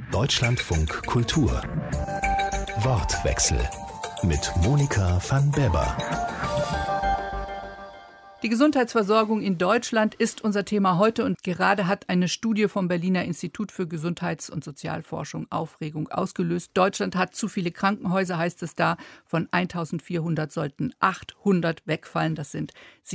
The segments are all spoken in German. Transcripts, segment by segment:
Deutschlandfunk Kultur. Wortwechsel mit Monika van Bebber. Die Gesundheitsversorgung in Deutschland ist unser Thema heute und gerade hat eine Studie vom Berliner Institut für Gesundheits- und Sozialforschung Aufregung ausgelöst. Deutschland hat zu viele Krankenhäuser, heißt es da. Von 1400 sollten 800 wegfallen, das sind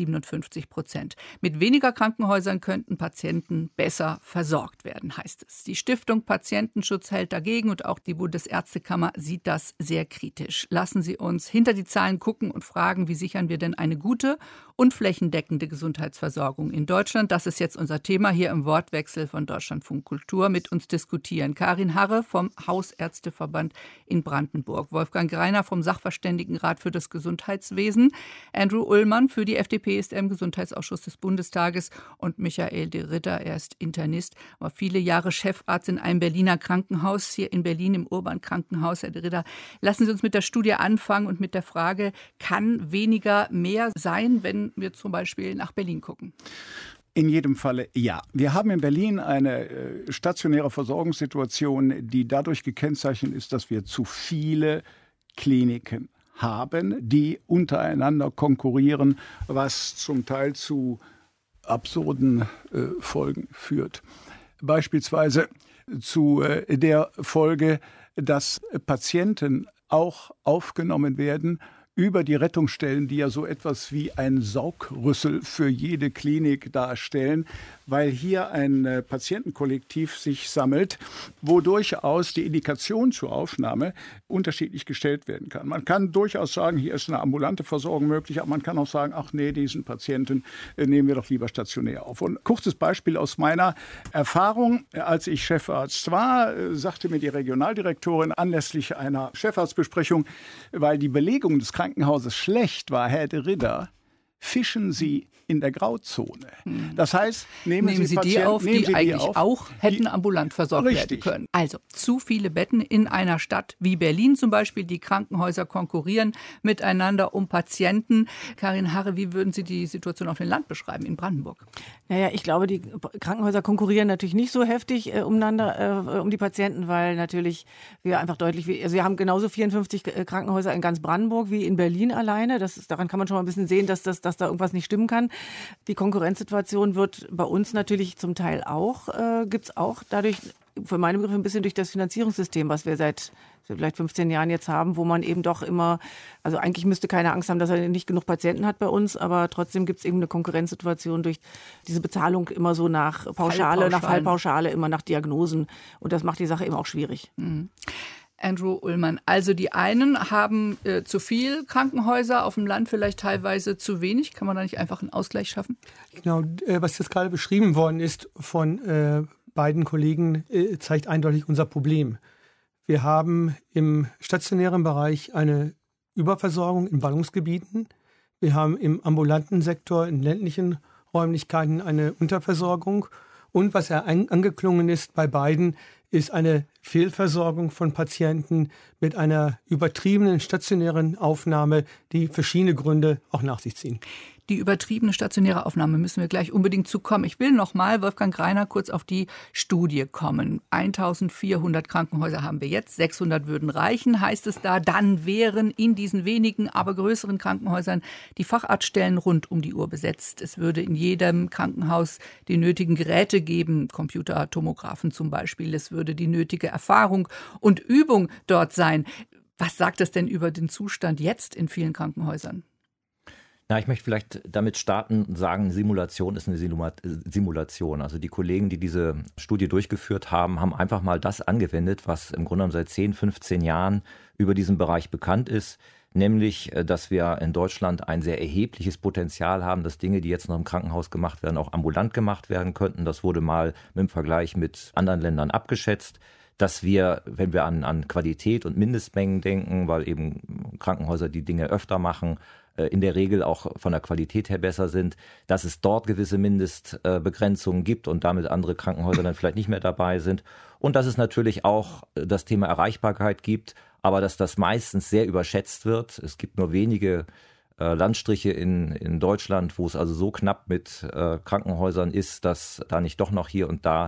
57%. Mit weniger Krankenhäusern könnten Patienten besser versorgt werden, heißt es. Die Stiftung Patientenschutz hält dagegen und auch die Bundesärztekammer sieht das sehr kritisch. Lassen Sie uns hinter die Zahlen gucken und fragen, wie sichern wir denn eine gute und flächendeckende Gesundheitsversorgung in Deutschland. Das ist jetzt unser Thema hier im Wortwechsel von Deutschlandfunk Kultur. Mit uns diskutieren Karin Harre vom Hausärzteverband in Brandenburg, Wolfgang Greiner vom Sachverständigenrat für das Gesundheitswesen, Andrew Ullmann für die FDP ist er im Gesundheitsausschuss des Bundestages und Michael de Ritter, er ist Internist, war viele Jahre Chefarzt in einem Berliner Krankenhaus, hier in Berlin im Urban Krankenhaus. Herr de Ritter, lassen Sie uns mit der Studie anfangen und mit der Frage, kann weniger mehr sein, wenn wir zum Beispiel nach Berlin gucken? In jedem Falle ja. Wir haben in Berlin eine stationäre Versorgungssituation, die dadurch gekennzeichnet ist, dass wir zu viele Kliniken haben, die untereinander konkurrieren, was zum Teil zu absurden Folgen führt. Beispielsweise zu der Folge, dass Patienten auch aufgenommen werden über die Rettungsstellen, die ja so etwas wie ein Saugrüssel für jede Klinik darstellen, weil hier ein Patientenkollektiv sich sammelt, wo durchaus die Indikation zur Aufnahme unterschiedlich gestellt werden kann. Man kann durchaus sagen, hier ist eine ambulante Versorgung möglich, aber man kann auch sagen, ach nee, diesen Patienten nehmen wir doch lieber stationär auf. Und ein kurzes Beispiel aus meiner Erfahrung, als ich Chefarzt war, sagte mir die Regionaldirektorin anlässlich einer Chefarztbesprechung, weil die Belegung des Krankenhauses schlecht war, Herr de Ritter, fischen Sie in der Grauzone. Das heißt, nehmen Sie die auf, die eigentlich auch hätten ambulant versorgt werden können. Also zu viele Betten in einer Stadt wie Berlin zum Beispiel. Die Krankenhäuser konkurrieren miteinander um Patienten. Karin Harre, wie würden Sie die Situation auf dem Land beschreiben, in Brandenburg? Naja, ich glaube, die Krankenhäuser konkurrieren natürlich nicht so heftig umeinander, um die Patienten, weil natürlich wir einfach also wir haben genauso 54 Krankenhäuser in ganz Brandenburg wie in Berlin alleine. Daran kann man schon mal ein bisschen sehen, dass da irgendwas nicht stimmen kann. Die Konkurrenzsituation wird bei uns natürlich zum Teil gibt es auch dadurch, für meine Begriffe, ein bisschen durch das Finanzierungssystem, was wir seit vielleicht 15 Jahren jetzt haben, wo man eben doch immer, also eigentlich müsste keiner Angst haben, dass er nicht genug Patienten hat bei uns, aber trotzdem gibt es eben eine Konkurrenzsituation durch diese Bezahlung immer so nach Fallpauschale, immer nach Diagnosen und das macht die Sache eben auch schwierig. Mhm. Andrew Ullmann, also die einen haben zu viel Krankenhäuser, auf dem Land vielleicht teilweise zu wenig. Kann man da nicht einfach einen Ausgleich schaffen? Genau, was jetzt gerade beschrieben worden ist von beiden Kollegen, zeigt eindeutig unser Problem. Wir haben im stationären Bereich eine Überversorgung in Ballungsgebieten. Wir haben im ambulanten Sektor, in ländlichen Räumlichkeiten eine Unterversorgung. Und was ja angeklungen ist bei beiden, ist eine Fehlversorgung von Patienten mit einer übertriebenen stationären Aufnahme, die verschiedene Gründe auch nach sich ziehen. Die übertriebene stationäre Aufnahme müssen wir gleich unbedingt zukommen. Ich will noch mal, Wolfgang Greiner, kurz auf die Studie kommen. 1400 Krankenhäuser haben wir jetzt, 600 würden reichen, heißt es da. Dann wären in diesen wenigen, aber größeren Krankenhäusern die Facharztstellen rund um die Uhr besetzt. Es würde in jedem Krankenhaus die nötigen Geräte geben, Computer, Tomographen zum Beispiel. Es würde die nötige Erfahrung und Übung dort sein. Was sagt das denn über den Zustand jetzt in vielen Krankenhäusern? Na, ich möchte vielleicht damit starten und sagen, Simulation ist eine Simulation. Also die Kollegen, die diese Studie durchgeführt haben, haben einfach mal das angewendet, was im Grunde genommen seit 10, 15 Jahren über diesen Bereich bekannt ist. Nämlich, dass wir in Deutschland ein sehr erhebliches Potenzial haben, dass Dinge, die jetzt noch im Krankenhaus gemacht werden, auch ambulant gemacht werden könnten. Das wurde mal im Vergleich mit anderen Ländern abgeschätzt. Dass wir, wenn wir an Qualität und Mindestmengen denken, weil eben Krankenhäuser die Dinge öfter machen, in der Regel auch von der Qualität her besser sind, dass es dort gewisse Mindestbegrenzungen gibt und damit andere Krankenhäuser dann vielleicht nicht mehr dabei sind. Und dass es natürlich auch das Thema Erreichbarkeit gibt, aber dass das meistens sehr überschätzt wird. Es gibt nur wenige Landstriche in Deutschland, wo es also so knapp mit Krankenhäusern ist, dass da nicht doch noch hier und da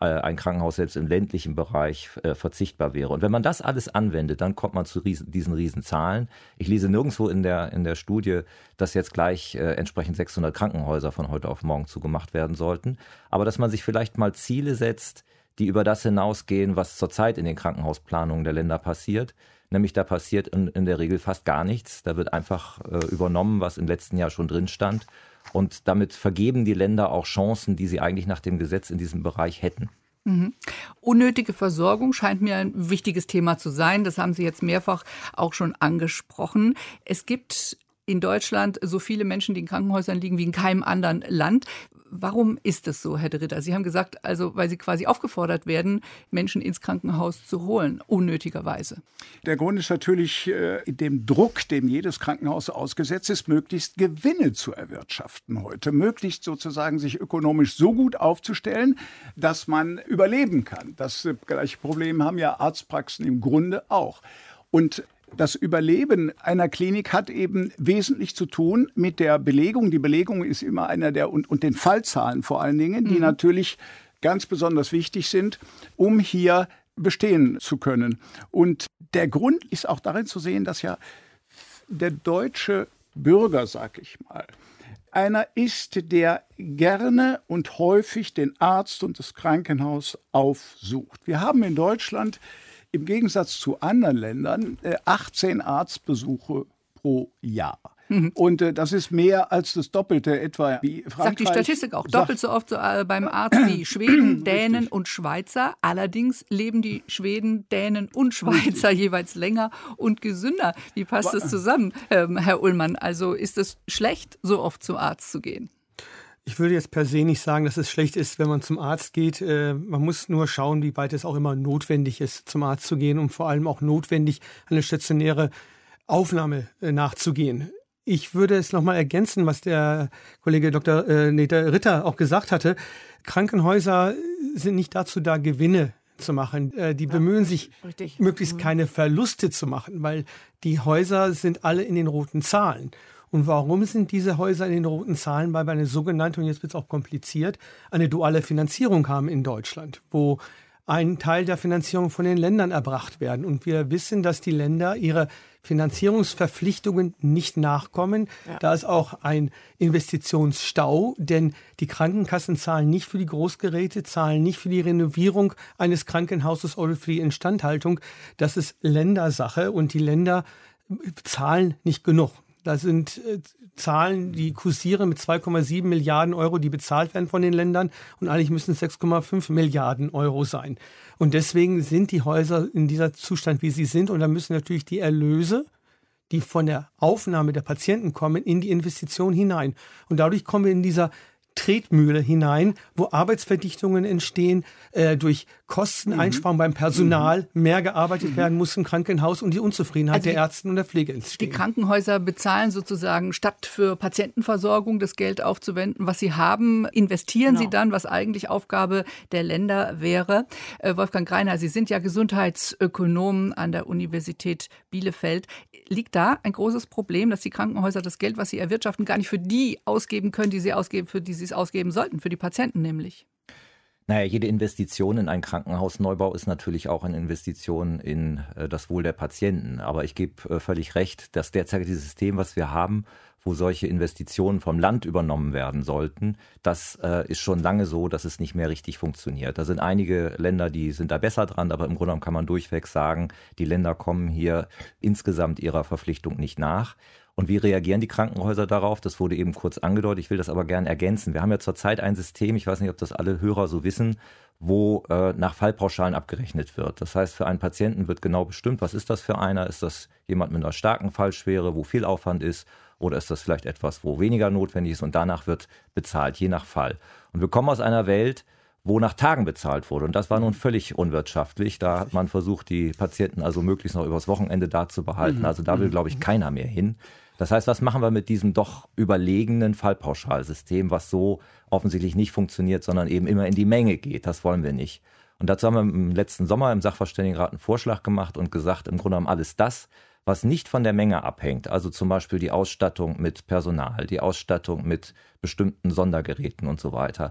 ein Krankenhaus selbst im ländlichen Bereich verzichtbar wäre. Und wenn man das alles anwendet, dann kommt man zu diesen Riesenzahlen. Ich lese nirgendwo in der Studie, dass jetzt gleich entsprechend 600 Krankenhäuser von heute auf morgen zugemacht werden sollten. Aber dass man sich vielleicht mal Ziele setzt, die über das hinausgehen, was zurzeit in den Krankenhausplanungen der Länder passiert. Nämlich da passiert in der Regel fast gar nichts. Da wird einfach übernommen, was im letzten Jahr schon drin stand. Und damit vergeben die Länder auch Chancen, die sie eigentlich nach dem Gesetz in diesem Bereich hätten. Mhm. Unnötige Versorgung scheint mir ein wichtiges Thema zu sein. Das haben Sie jetzt mehrfach auch schon angesprochen. Es gibt in Deutschland so viele Menschen, die in Krankenhäusern liegen, wie in keinem anderen Land. Warum ist das so, Herr de Ritter? Sie haben gesagt, also weil Sie quasi aufgefordert werden, Menschen ins Krankenhaus zu holen, unnötigerweise. Der Grund ist natürlich in dem Druck, dem jedes Krankenhaus ausgesetzt ist, möglichst Gewinne zu erwirtschaften heute. Möglichst sozusagen sich ökonomisch so gut aufzustellen, dass man überleben kann. Das gleiche Problem haben ja Arztpraxen im Grunde auch. Und das Überleben einer Klinik hat eben wesentlich zu tun mit der Belegung. Die Belegung ist immer einer der und den Fallzahlen vor allen Dingen, die natürlich ganz besonders wichtig sind, um hier bestehen zu können. Und der Grund ist auch darin zu sehen, dass ja der deutsche Bürger, sag ich mal, einer ist, der gerne und häufig den Arzt und das Krankenhaus aufsucht. Wir haben in Deutschland im Gegensatz zu anderen Ländern 18 Arztbesuche pro Jahr. Und das ist mehr als das Doppelte etwa wie Frankreich. Sagt die Statistik auch. Doppelt so oft beim Arzt wie Schweden, Dänen und Schweizer. Allerdings leben die Schweden, Dänen und Schweizer jeweils länger und gesünder. Wie passt das zusammen, Herr Ullmann? Also ist es schlecht, so oft zum Arzt zu gehen? Ich würde jetzt per se nicht sagen, dass es schlecht ist, wenn man zum Arzt geht. Man muss nur schauen, wie weit es auch immer notwendig ist, zum Arzt zu gehen und vor allem auch notwendig, eine stationäre Aufnahme nachzugehen. Ich würde es nochmal ergänzen, was der Kollege Dr. de Ritter auch gesagt hatte. Krankenhäuser sind nicht dazu da, Gewinne zu machen. Die bemühen sich, möglichst keine Verluste zu machen, weil die Häuser sind alle in den roten Zahlen. Und warum sind diese Häuser in den roten Zahlen? Weil wir eine sogenannte, und jetzt wird es auch kompliziert, eine duale Finanzierung haben in Deutschland, wo ein Teil der Finanzierung von den Ländern erbracht werden. Und wir wissen, dass die Länder ihre Finanzierungsverpflichtungen nicht nachkommen. Ja. Da ist auch ein Investitionsstau, denn die Krankenkassen zahlen nicht für die Großgeräte, zahlen nicht für die Renovierung eines Krankenhauses oder für die Instandhaltung. Das ist Ländersache und die Länder zahlen nicht genug. Das sind Zahlen, die kursieren mit 2,7 Milliarden Euro, die bezahlt werden von den Ländern. Und eigentlich müssen es 6,5 Milliarden Euro sein. Und deswegen sind die Häuser in dieser Zustand, wie sie sind. Und da müssen natürlich die Erlöse, die von der Aufnahme der Patienten kommen, in die Investition hinein. Und dadurch kommen wir in dieser Tretmühle hinein, wo Arbeitsverdichtungen entstehen, durch Kosteneinsparungen beim Personal mehr gearbeitet werden muss im Krankenhaus und die Unzufriedenheit der Ärzte und der Pflege entstehen. Die Krankenhäuser bezahlen sozusagen, statt für Patientenversorgung das Geld aufzuwenden, was sie haben, investieren sie dann, was eigentlich Aufgabe der Länder wäre. Wolfgang Greiner, Sie sind ja Gesundheitsökonom an der Universität Bielefeld. Liegt da ein großes Problem, dass die Krankenhäuser das Geld, was sie erwirtschaften, gar nicht für die ausgeben können, die sie ausgeben, für die sie es ausgeben sollten, für die Patienten nämlich? Naja, jede Investition in einen Krankenhausneubau ist natürlich auch eine Investition in das Wohl der Patienten. Aber ich gebe völlig recht, das derzeitige System, was wir haben, wo solche Investitionen vom Land übernommen werden sollten, das ist schon lange so, dass es nicht mehr richtig funktioniert. Da sind einige Länder, die sind da besser dran, aber im Grunde genommen kann man durchweg sagen, die Länder kommen hier insgesamt ihrer Verpflichtung nicht nach. Und wie reagieren die Krankenhäuser darauf? Das wurde eben kurz angedeutet. Ich will das aber gern ergänzen. Wir haben ja zurzeit ein System, ich weiß nicht, ob das alle Hörer so wissen, wo nach Fallpauschalen abgerechnet wird. Das heißt, für einen Patienten wird genau bestimmt, was ist das für einer? Ist das jemand mit einer starken Fallschwere, wo viel Aufwand ist? Oder ist das vielleicht etwas, wo weniger notwendig ist? Und danach wird bezahlt, je nach Fall. Und wir kommen aus einer Welt, wo nach Tagen bezahlt wurde. Und das war nun völlig unwirtschaftlich. Da hat man versucht, die Patienten also möglichst noch übers Wochenende da zu behalten. Also da will, glaube ich, keiner mehr hin. Das heißt, was machen wir mit diesem doch überlegenen Fallpauschalsystem, was so offensichtlich nicht funktioniert, sondern eben immer in die Menge geht? Das wollen wir nicht. Und dazu haben wir im letzten Sommer im Sachverständigenrat einen Vorschlag gemacht und gesagt, im Grunde genommen alles das, was nicht von der Menge abhängt, also zum Beispiel die Ausstattung mit Personal, die Ausstattung mit bestimmten Sondergeräten und so weiter,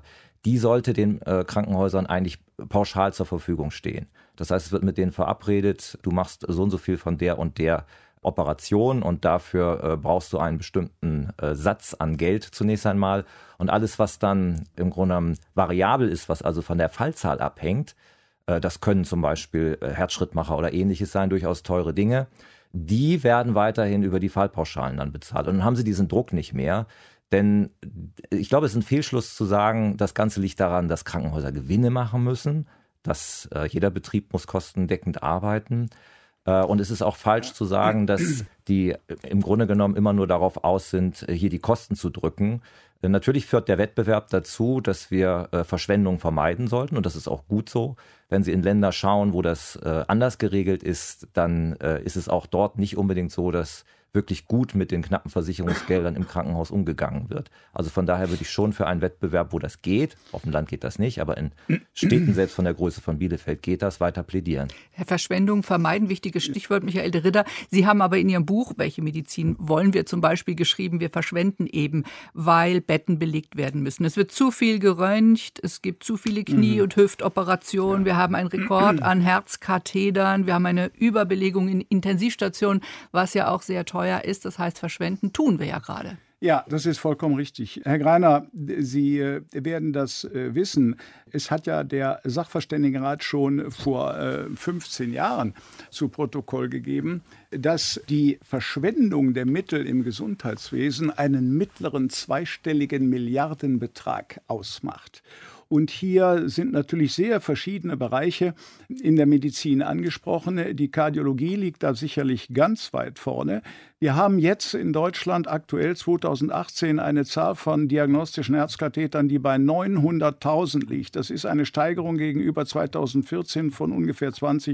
die sollte den Krankenhäusern eigentlich pauschal zur Verfügung stehen. Das heißt, es wird mit denen verabredet, du machst so und so viel von der und der Operation und dafür brauchst du einen bestimmten Satz an Geld zunächst einmal. Und alles, was dann im Grunde variabel ist, was also von der Fallzahl abhängt, das können zum Beispiel Herzschrittmacher oder ähnliches sein, durchaus teure Dinge, die werden weiterhin über die Fallpauschalen dann bezahlt. Und dann haben sie diesen Druck nicht mehr. Denn ich glaube, es ist ein Fehlschluss zu sagen, das Ganze liegt daran, dass Krankenhäuser Gewinne machen müssen, dass jeder Betrieb muss kostendeckend arbeiten. Und es ist auch falsch zu sagen, dass die im Grunde genommen immer nur darauf aus sind, hier die Kosten zu drücken. Natürlich führt der Wettbewerb dazu, dass wir Verschwendung vermeiden sollten. Und das ist auch gut so. Wenn Sie in Länder schauen, wo das anders geregelt ist, dann ist es auch dort nicht unbedingt so, dass wirklich gut mit den knappen Versicherungsgeldern im Krankenhaus umgegangen wird. Also von daher würde ich schon für einen Wettbewerb, wo das geht, auf dem Land geht das nicht, aber in Städten, selbst von der Größe von Bielefeld, geht das, weiter plädieren. Herr Verschwendung vermeiden, wichtiges Stichwort, Michael de Ridder. Sie haben aber in Ihrem Buch, welche Medizin wollen wir zum Beispiel, geschrieben, wir verschwenden eben, weil Betten belegt werden müssen. Es wird zu viel geröntgt, es gibt zu viele Knie- und Hüftoperationen, wir haben einen Rekord an Herzkathetern, wir haben eine Überbelegung in Intensivstationen, was ja auch sehr teuer ist. Das heißt, verschwenden tun wir ja gerade. Ja, das ist vollkommen richtig. Herr Greiner, Sie werden das wissen. Es hat ja der Sachverständigenrat schon vor 15 Jahren zu Protokoll gegeben, dass die Verschwendung der Mittel im Gesundheitswesen einen mittleren zweistelligen Milliardenbetrag ausmacht. Und hier sind natürlich sehr verschiedene Bereiche in der Medizin angesprochen. Die Kardiologie liegt da sicherlich ganz weit vorne. Wir haben jetzt in Deutschland aktuell 2018 eine Zahl von diagnostischen Herzkathetern, die bei 900.000 liegt. Das ist eine Steigerung gegenüber 2014 von ungefähr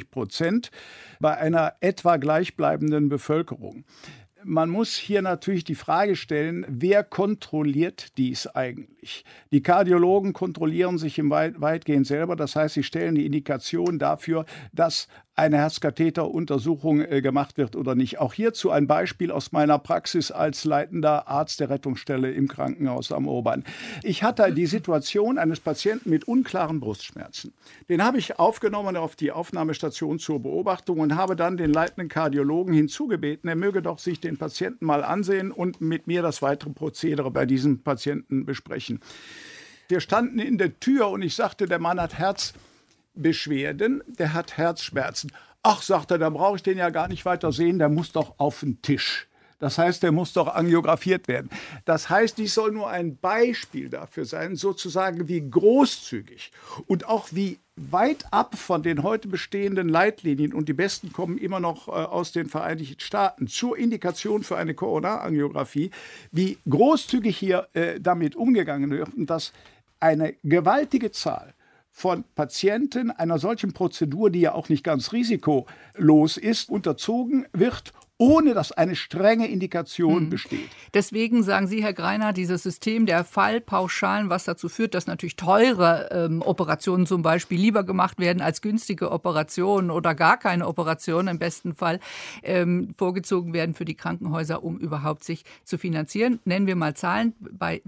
20% bei einer etwa gleichbleibenden Bevölkerung. Man muss hier natürlich die Frage stellen, wer kontrolliert dies eigentlich? Die Kardiologen kontrollieren sich weitgehend selber. Das heißt, sie stellen die Indikation dafür, dass eine Herzkatheteruntersuchung gemacht wird oder nicht. Auch hierzu ein Beispiel aus meiner Praxis als leitender Arzt der Rettungsstelle im Krankenhaus am Urban. Ich hatte die Situation eines Patienten mit unklaren Brustschmerzen. Den habe ich aufgenommen auf die Aufnahmestation zur Beobachtung und habe dann den leitenden Kardiologen hinzugebeten, er möge doch sich den Patienten mal ansehen und mit mir das weitere Prozedere bei diesem Patienten besprechen. Wir standen in der Tür und ich sagte, der Mann hat Herzbeschwerden, der hat Herzschmerzen. Ach, sagt er, da brauche ich den ja gar nicht weiter sehen, der muss doch auf den Tisch. Das heißt, der muss doch angiografiert werden. Das heißt, dies soll nur ein Beispiel dafür sein, sozusagen wie großzügig und auch wie weit ab von den heute bestehenden Leitlinien, und die besten kommen immer noch aus den Vereinigten Staaten, zur Indikation für eine Koronarangiographie, wie großzügig hier damit umgegangen wird und dass eine gewaltige Zahl von Patienten einer solchen Prozedur, die ja auch nicht ganz risikolos ist, unterzogen wird, ohne dass eine strenge Indikation besteht. Deswegen sagen Sie, Herr Greiner, dieses System der Fallpauschalen, was dazu führt, dass natürlich teure Operationen zum Beispiel lieber gemacht werden als günstige Operationen oder gar keine Operationen im besten Fall vorgezogen werden für die Krankenhäuser, um überhaupt sich zu finanzieren. Nennen wir mal Zahlen. Bei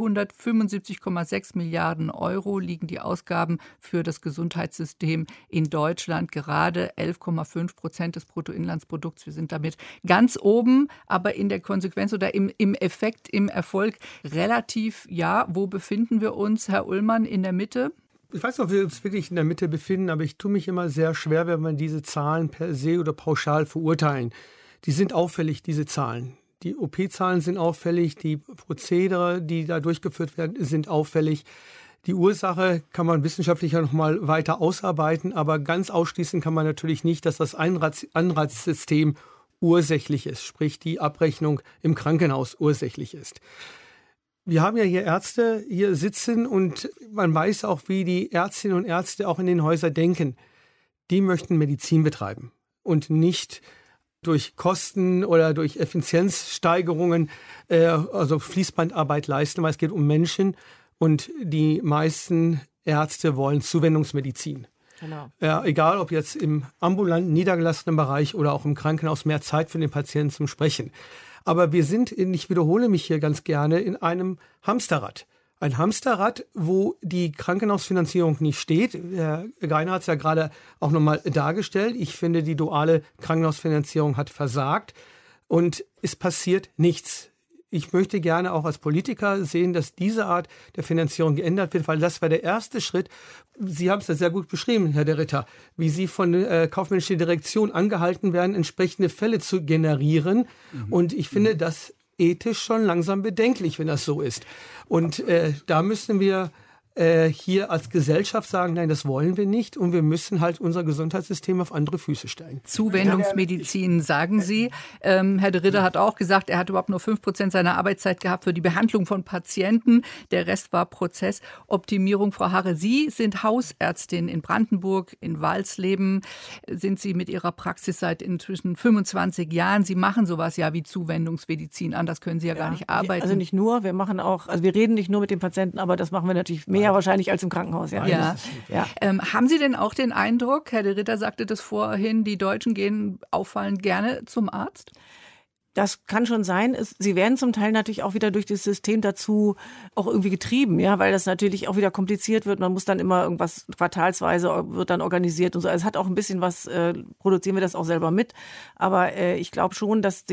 375,6 Milliarden Euro liegen die Ausgaben für das Gesundheitssystem in Deutschland, gerade 11,5% des Bruttoinlandsprodukts. Wir sind damit ganz oben, aber in der Konsequenz oder im Effekt, im Erfolg relativ, ja, wo befinden wir uns, Herr Ullmann, in der Mitte? Ich weiß nicht, ob wir uns wirklich in der Mitte befinden, aber ich tue mich immer sehr schwer, wenn man diese Zahlen per se oder pauschal verurteilen. Die sind auffällig, diese Zahlen. Die OP-Zahlen sind auffällig, die Prozedere, die da durchgeführt werden, sind auffällig. Die Ursache kann man wissenschaftlich ja noch mal weiter ausarbeiten, aber ganz ausschließen kann man natürlich nicht, dass das Anreizsystem ursächlich ist, sprich die Abrechnung im Krankenhaus ursächlich ist. Wir haben ja hier Ärzte hier sitzen und man weiß auch, wie die Ärztinnen und Ärzte auch in den Häusern denken. Die möchten Medizin betreiben und nicht durch Kosten oder durch Effizienzsteigerungen, also Fließbandarbeit leisten, weil es geht um Menschen und die meisten Ärzte wollen Zuwendungsmedizin. Genau. Ja, egal, ob jetzt im ambulanten, niedergelassenen Bereich oder auch im Krankenhaus, mehr Zeit für den Patienten zum Sprechen. Aber wir sind, ich wiederhole mich hier ganz gerne, in einem Hamsterrad. ein Hamsterrad, wo die Krankenhausfinanzierung nicht steht. Herr Greiner hat es ja gerade auch nochmal dargestellt. Ich finde, die duale Krankenhausfinanzierung hat versagt und es passiert nichts. Ich möchte gerne auch als Politiker sehen, dass diese Art der Finanzierung geändert wird, weil das war der erste Schritt. Sie haben es ja sehr gut beschrieben, Herr de Ritter, wie Sie von der kaufmännischen Direktion angehalten werden, entsprechende Fälle zu generieren. Und ich finde das ethisch schon langsam bedenklich, wenn das so ist. Und da müssen wir hier als Gesellschaft sagen, nein, das wollen wir nicht und wir müssen halt unser Gesundheitssystem auf andere Füße stellen. Zuwendungsmedizin, sagen Sie. Herr de Ritter hat auch gesagt, er hat überhaupt nur 5% seiner Arbeitszeit gehabt für die Behandlung von Patienten. Der Rest war Prozessoptimierung. Frau Harre, Sie sind Hausärztin in Brandenburg, in Walsleben. Sind Sie mit Ihrer Praxis seit inzwischen 25 Jahren. Sie machen sowas ja wie Zuwendungsmedizin. Anders können Sie ja gar nicht arbeiten. Also nicht nur, wir machen auch, also wir reden nicht nur mit den Patienten, aber das machen wir natürlich mehr wahrscheinlich als im Krankenhaus. Ja. Haben Sie denn auch den Eindruck, Herr de Ritter sagte das vorhin, die Deutschen gehen auffallend gerne zum Arzt? Das kann schon sein. Sie werden zum Teil natürlich auch wieder durch das System dazu auch irgendwie getrieben, ja, weil das natürlich auch wieder kompliziert wird. Man muss dann immer irgendwas quartalsweise wird dann organisiert und so. Also es hat auch ein bisschen was, produzieren wir das auch selber mit. Aber ich glaube schon, dass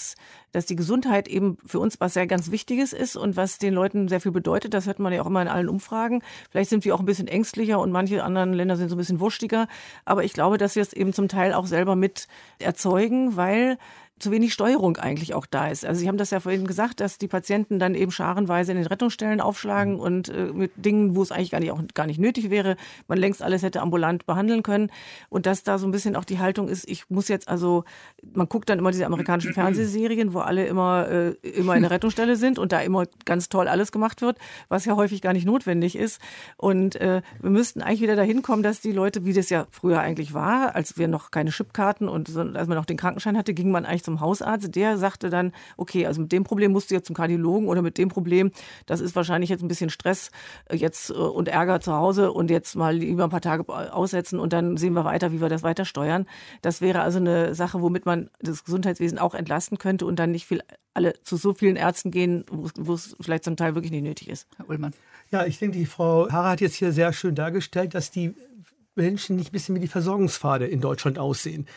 die Gesundheit eben für uns was sehr ganz Wichtiges ist und was den Leuten sehr viel bedeutet. Das hört man ja auch immer in allen Umfragen. Vielleicht sind wir auch ein bisschen ängstlicher und manche anderen Länder sind so ein bisschen wurschtiger. Aber ich glaube, dass wir es eben zum Teil auch selber mit erzeugen, weil zu wenig Steuerung eigentlich auch da ist. Also Sie haben das ja vorhin gesagt, dass die Patienten dann eben scharenweise in den Rettungsstellen aufschlagen und mit Dingen, wo es eigentlich gar nicht nötig wäre, man längst alles hätte ambulant behandeln können. Und dass da so ein bisschen auch die Haltung ist, ich muss jetzt man guckt dann immer diese amerikanischen Fernsehserien, wo alle immer in der Rettungsstelle sind und da immer ganz toll alles gemacht wird, was ja häufig gar nicht notwendig ist. Und wir müssten eigentlich wieder dahin kommen, dass die Leute, wie das ja früher eigentlich war, als wir noch keine Chipkarten und als man noch den Krankenschein hatte, ging man eigentlich zum Hausarzt, der sagte dann, okay, also mit dem Problem musst du jetzt zum Kardiologen oder mit dem Problem, das ist wahrscheinlich jetzt ein bisschen Stress jetzt und Ärger zu Hause und jetzt mal lieber ein paar Tage aussetzen und dann sehen wir weiter, wie wir das weiter steuern. Das wäre also eine Sache, womit man das Gesundheitswesen auch entlasten könnte und dann nicht alle zu so vielen Ärzten gehen, wo es vielleicht zum Teil wirklich nicht nötig ist. Herr Ullmann. Ja, ich denke, die Frau Harre hat jetzt hier sehr schön dargestellt, dass die Menschen nicht wissen, wie die Versorgungspfade in Deutschland aussehen.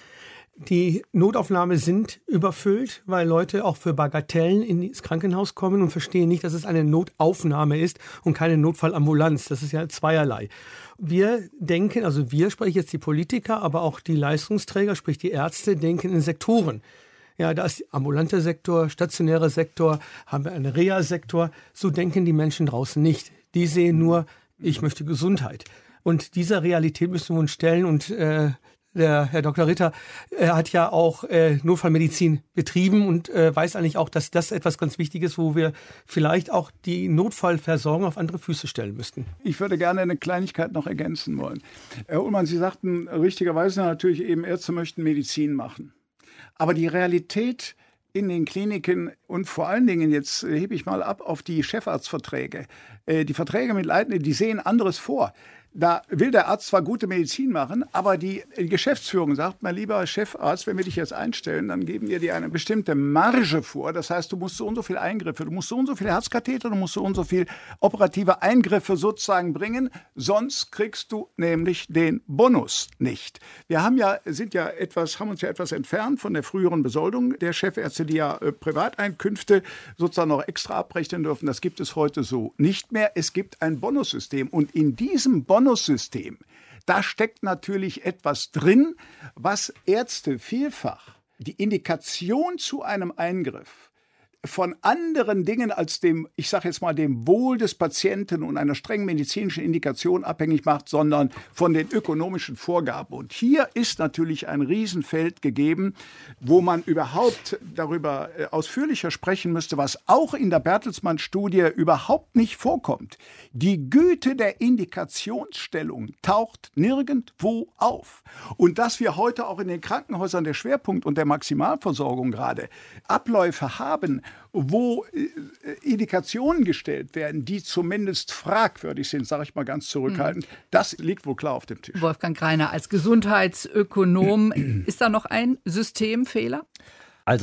Die Notaufnahmen sind überfüllt, weil Leute auch für Bagatellen ins Krankenhaus kommen und verstehen nicht, dass es eine Notaufnahme ist und keine Notfallambulanz. Das ist ja zweierlei. Wir denken, also wir, spreche jetzt die Politiker, aber auch die Leistungsträger, sprich die Ärzte, denken in Sektoren. Ja, da ist der ambulante Sektor, stationäre Sektor, haben wir einen Reha-Sektor. So denken die Menschen draußen nicht. Die sehen nur, ich möchte Gesundheit. Und dieser Realität müssen wir uns stellen und der Herr Dr. Ritter hat ja auch Notfallmedizin betrieben und weiß eigentlich auch, dass das etwas ganz Wichtiges ist, wo wir vielleicht auch die Notfallversorgung auf andere Füße stellen müssten. Ich würde gerne eine Kleinigkeit noch ergänzen wollen. Herr Ullmann, Sie sagten richtigerweise natürlich eben, Ärzte möchten Medizin machen. Aber die Realität in den Kliniken und vor allen Dingen, jetzt hebe ich mal ab auf die Chefarztverträge. Die Verträge mit Leitenden, die sehen anderes vor. Da will der Arzt zwar gute Medizin machen, aber die Geschäftsführung sagt, mein lieber Chefarzt, wenn wir dich jetzt einstellen, dann geben wir dir eine bestimmte Marge vor. Das heißt, du musst so und so viele Eingriffe, du musst so und so viele Herzkatheter, du musst so und so viele operative Eingriffe sozusagen bringen, sonst kriegst du nämlich den Bonus nicht. Wir haben uns ja etwas entfernt von der früheren Besoldung der Chefärzte, die ja Privateinkünfte sozusagen noch extra abrechnen dürfen. Das gibt es heute so nicht mehr. Es gibt ein Bonussystem und in diesem Bonussystem, da steckt natürlich etwas drin, was Ärzte vielfach die Indikation zu einem Eingriff von anderen Dingen als dem, ich sage jetzt mal, dem Wohl des Patienten und einer strengen medizinischen Indikation abhängig macht, sondern von den ökonomischen Vorgaben. Und hier ist natürlich ein Riesenfeld gegeben, wo man überhaupt darüber ausführlicher sprechen müsste, was auch in der Bertelsmann-Studie überhaupt nicht vorkommt. Die Güte der Indikationsstellung taucht nirgendwo auf. Und dass wir heute auch in den Krankenhäusern der Schwerpunkt und der Maximalversorgung gerade Abläufe haben, wo Indikationen gestellt werden, die zumindest fragwürdig sind, sage ich mal ganz zurückhaltend, das liegt wohl klar auf dem Tisch. Wolfgang Greiner, als Gesundheitsökonom, ist da noch ein Systemfehler? Also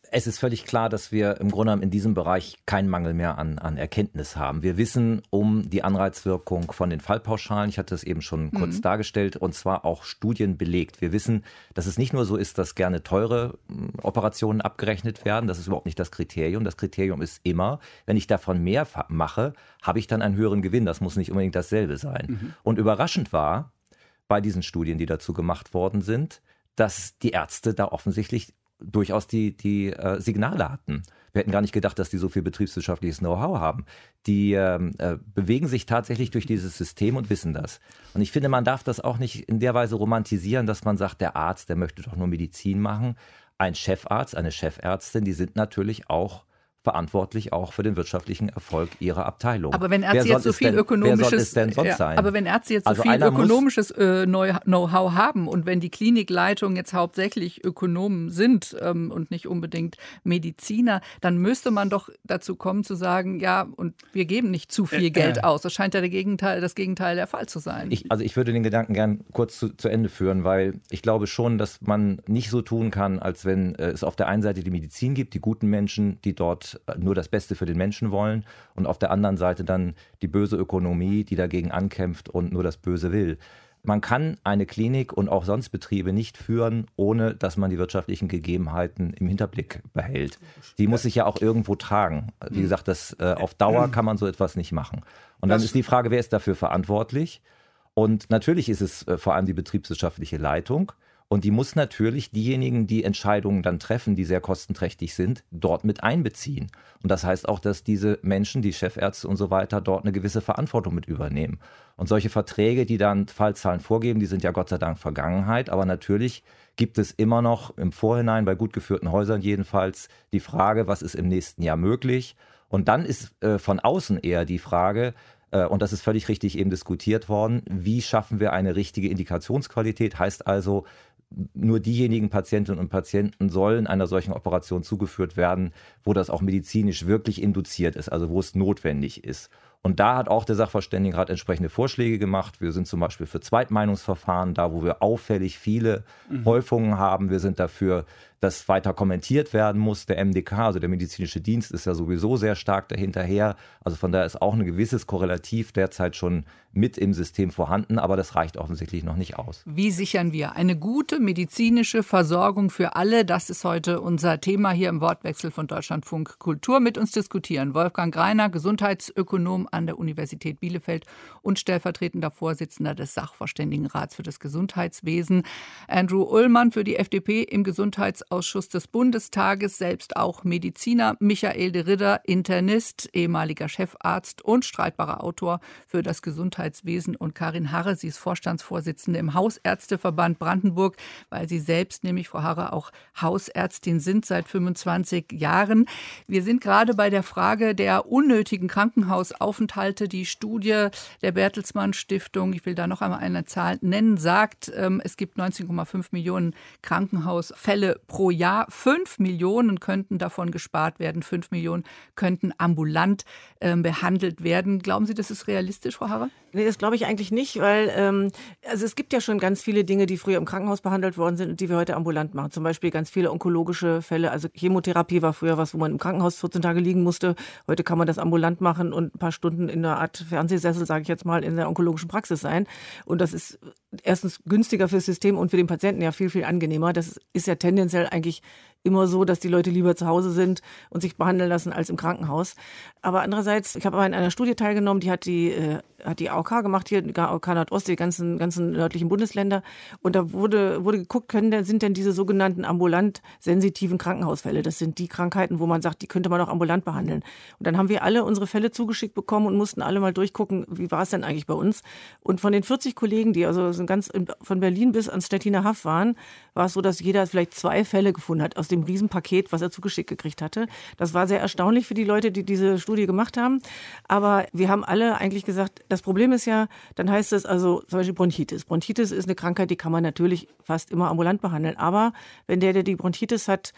Es ist völlig klar, dass wir im Grunde genommen in diesem Bereich keinen Mangel mehr an Erkenntnis haben. Wir wissen um die Anreizwirkung von den Fallpauschalen. Ich hatte es eben schon kurz dargestellt, und zwar auch Studien belegt. Wir wissen, dass es nicht nur so ist, dass gerne teure Operationen abgerechnet werden. Das ist überhaupt nicht das Kriterium. Das Kriterium ist immer, wenn ich davon mehr mache, habe ich dann einen höheren Gewinn. Das muss nicht unbedingt dasselbe sein. Und überraschend war bei diesen Studien, die dazu gemacht worden sind, dass die Ärzte da offensichtlich durchaus die Signale hatten. Wir hätten gar nicht gedacht, dass die so viel betriebswirtschaftliches Know-how haben. Die bewegen sich tatsächlich durch dieses System und wissen das. Und ich finde, man darf das auch nicht in der Weise romantisieren, dass man sagt, der Arzt, der möchte doch nur Medizin machen. Ein Chefarzt, eine Chefärztin, die sind natürlich auch verantwortlich auch für den wirtschaftlichen Erfolg ihrer Abteilung. Aber wenn Ärzte jetzt so viel ökonomisches, aber wenn Ärzte jetzt so viel ökonomisches Know-how haben und wenn die Klinikleitungen jetzt hauptsächlich Ökonomen sind und nicht unbedingt Mediziner, dann müsste man doch dazu kommen zu sagen, ja, und wir geben nicht zu viel Geld aus. Das scheint ja das Gegenteil der Fall zu sein. Ich würde den Gedanken gern kurz zu Ende führen, weil ich glaube schon, dass man nicht so tun kann, als wenn es auf der einen Seite die Medizin gibt, die guten Menschen, die dort nur das Beste für den Menschen wollen, und auf der anderen Seite dann die böse Ökonomie, die dagegen ankämpft und nur das Böse will. Man kann eine Klinik und auch sonst Betriebe nicht führen, ohne dass man die wirtschaftlichen Gegebenheiten im Hinterblick behält. Die muss sich ja auch irgendwo tragen. Wie gesagt, auf Dauer kann man so etwas nicht machen. Und dann ist die Frage, wer ist dafür verantwortlich? Und natürlich ist es vor allem die betriebswirtschaftliche Leitung. Und die muss natürlich diejenigen, die Entscheidungen dann treffen, die sehr kostenträchtig sind, dort mit einbeziehen. Und das heißt auch, dass diese Menschen, die Chefärzte und so weiter, dort eine gewisse Verantwortung mit übernehmen. Und solche Verträge, die dann Fallzahlen vorgeben, die sind ja Gott sei Dank Vergangenheit. Aber natürlich gibt es immer noch im Vorhinein, bei gut geführten Häusern jedenfalls, die Frage, was ist im nächsten Jahr möglich? Und dann ist von außen eher die Frage, und das ist völlig richtig eben diskutiert worden, wie schaffen wir eine richtige Indikationsqualität? Heißt also, nur diejenigen Patientinnen und Patienten sollen einer solchen Operation zugeführt werden, wo das auch medizinisch wirklich induziert ist, also wo es notwendig ist. Und da hat auch der Sachverständigenrat entsprechende Vorschläge gemacht. Wir sind zum Beispiel für Zweitmeinungsverfahren, da wo wir auffällig viele Häufungen haben. Wir sind dafür, dass weiter kommentiert werden muss. Der MDK, also der medizinische Dienst, ist ja sowieso sehr stark dahinterher. Also von daher ist auch ein gewisses Korrelativ derzeit schon mit im System vorhanden, aber das reicht offensichtlich noch nicht aus. Wie sichern wir eine gute medizinische Versorgung für alle? Das ist heute unser Thema hier im Wortwechsel von Deutschlandfunk Kultur. Mit uns diskutieren Wolfgang Greiner, Gesundheitsökonom an der Universität Bielefeld und stellvertretender Vorsitzender des Sachverständigenrats für das Gesundheitswesen. Andrew Ullmann für die FDP im Gesundheitsausschuss des Bundestages, selbst auch Mediziner. Michael de Ridder, Internist, ehemaliger Chefarzt und streitbarer Autor für das Gesundheitswesen. Und Karin Harre, sie ist Vorstandsvorsitzende im Hausärzteverband Brandenburg, weil sie selbst, nämlich Frau Harre, auch Hausärztin sind seit 25 Jahren. Wir sind gerade bei der Frage der unnötigen Krankenhausaufenthalte. Die Studie der Bertelsmann Stiftung, ich will da noch einmal eine Zahl nennen, sagt, es gibt 19,5 Millionen Krankenhausfälle pro Jahr. 5 Millionen könnten davon gespart werden. 5 Millionen könnten ambulant behandelt werden. Glauben Sie, das ist realistisch, Frau Harre? Nee, das glaube ich eigentlich nicht, weil also es gibt ja schon ganz viele Dinge, die früher im Krankenhaus behandelt worden sind und die wir heute ambulant machen. Zum Beispiel ganz viele onkologische Fälle. Also Chemotherapie war früher was, wo man im Krankenhaus 14 Tage liegen musste. Heute kann man das ambulant machen und ein paar Stunden in einer Art Fernsehsessel, sage ich jetzt mal, in der onkologischen Praxis sein. Und das ist erstens günstiger fürs System und für den Patienten ja viel, viel angenehmer. Das ist ja tendenziell eigentlich immer so, dass die Leute lieber zu Hause sind und sich behandeln lassen als im Krankenhaus. Aber andererseits, ich habe aber in einer Studie teilgenommen, die hat die AOK gemacht, hier AOK Nordost, die ganzen nördlichen Bundesländer. Und da wurde geguckt, sind denn diese sogenannten ambulant sensitiven Krankenhausfälle? Das sind die Krankheiten, wo man sagt, die könnte man auch ambulant behandeln. Und dann haben wir alle unsere Fälle zugeschickt bekommen und mussten alle mal durchgucken, wie war es denn eigentlich bei uns? Und von den 40 Kollegen, die also von Berlin bis ans Stettiner Haff waren, war es so, dass jeder vielleicht 2 Fälle gefunden hat aus dem Riesenpaket, was er zugeschickt gekriegt hatte. Das war sehr erstaunlich für die Leute, die diese Studie gemacht haben. Aber wir haben alle eigentlich gesagt, das Problem ist ja, dann heißt es also zum Beispiel Bronchitis. Bronchitis ist eine Krankheit, die kann man natürlich fast immer ambulant behandeln. Aber wenn der die Bronchitis hat,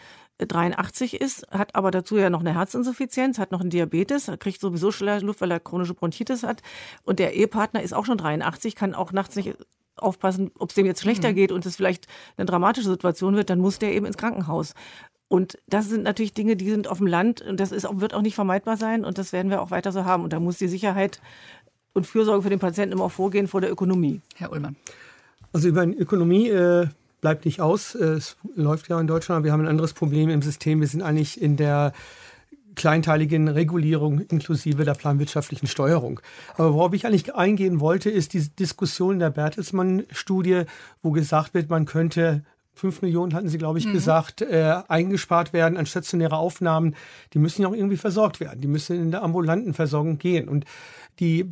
83 ist, hat aber dazu ja noch eine Herzinsuffizienz, hat noch einen Diabetes, kriegt sowieso schlechte Luft, weil er chronische Bronchitis hat. Und der Ehepartner ist auch schon 83, kann auch nachts nicht aufpassen, ob es dem jetzt schlechter geht und es vielleicht eine dramatische Situation wird, dann muss der eben ins Krankenhaus. Und das sind natürlich Dinge, die sind auf dem Land und wird auch nicht vermeidbar sein und das werden wir auch weiter so haben. Und da muss die Sicherheit und Fürsorge für den Patienten immer auch vorgehen vor der Ökonomie. Herr Ullmann. Also über die Ökonomie bleibt nicht aus. Es läuft ja in Deutschland, aber wir haben ein anderes Problem im System. Wir sind eigentlich in der kleinteiligen Regulierung inklusive der planwirtschaftlichen Steuerung. Aber worauf ich eigentlich eingehen wollte, ist die Diskussion der Bertelsmann-Studie, wo gesagt wird, man könnte 5 Millionen, hatten Sie, glaube ich, gesagt, eingespart werden an stationäre Aufnahmen. Die müssen ja auch irgendwie versorgt werden. Die müssen in der ambulanten Versorgung gehen. Und die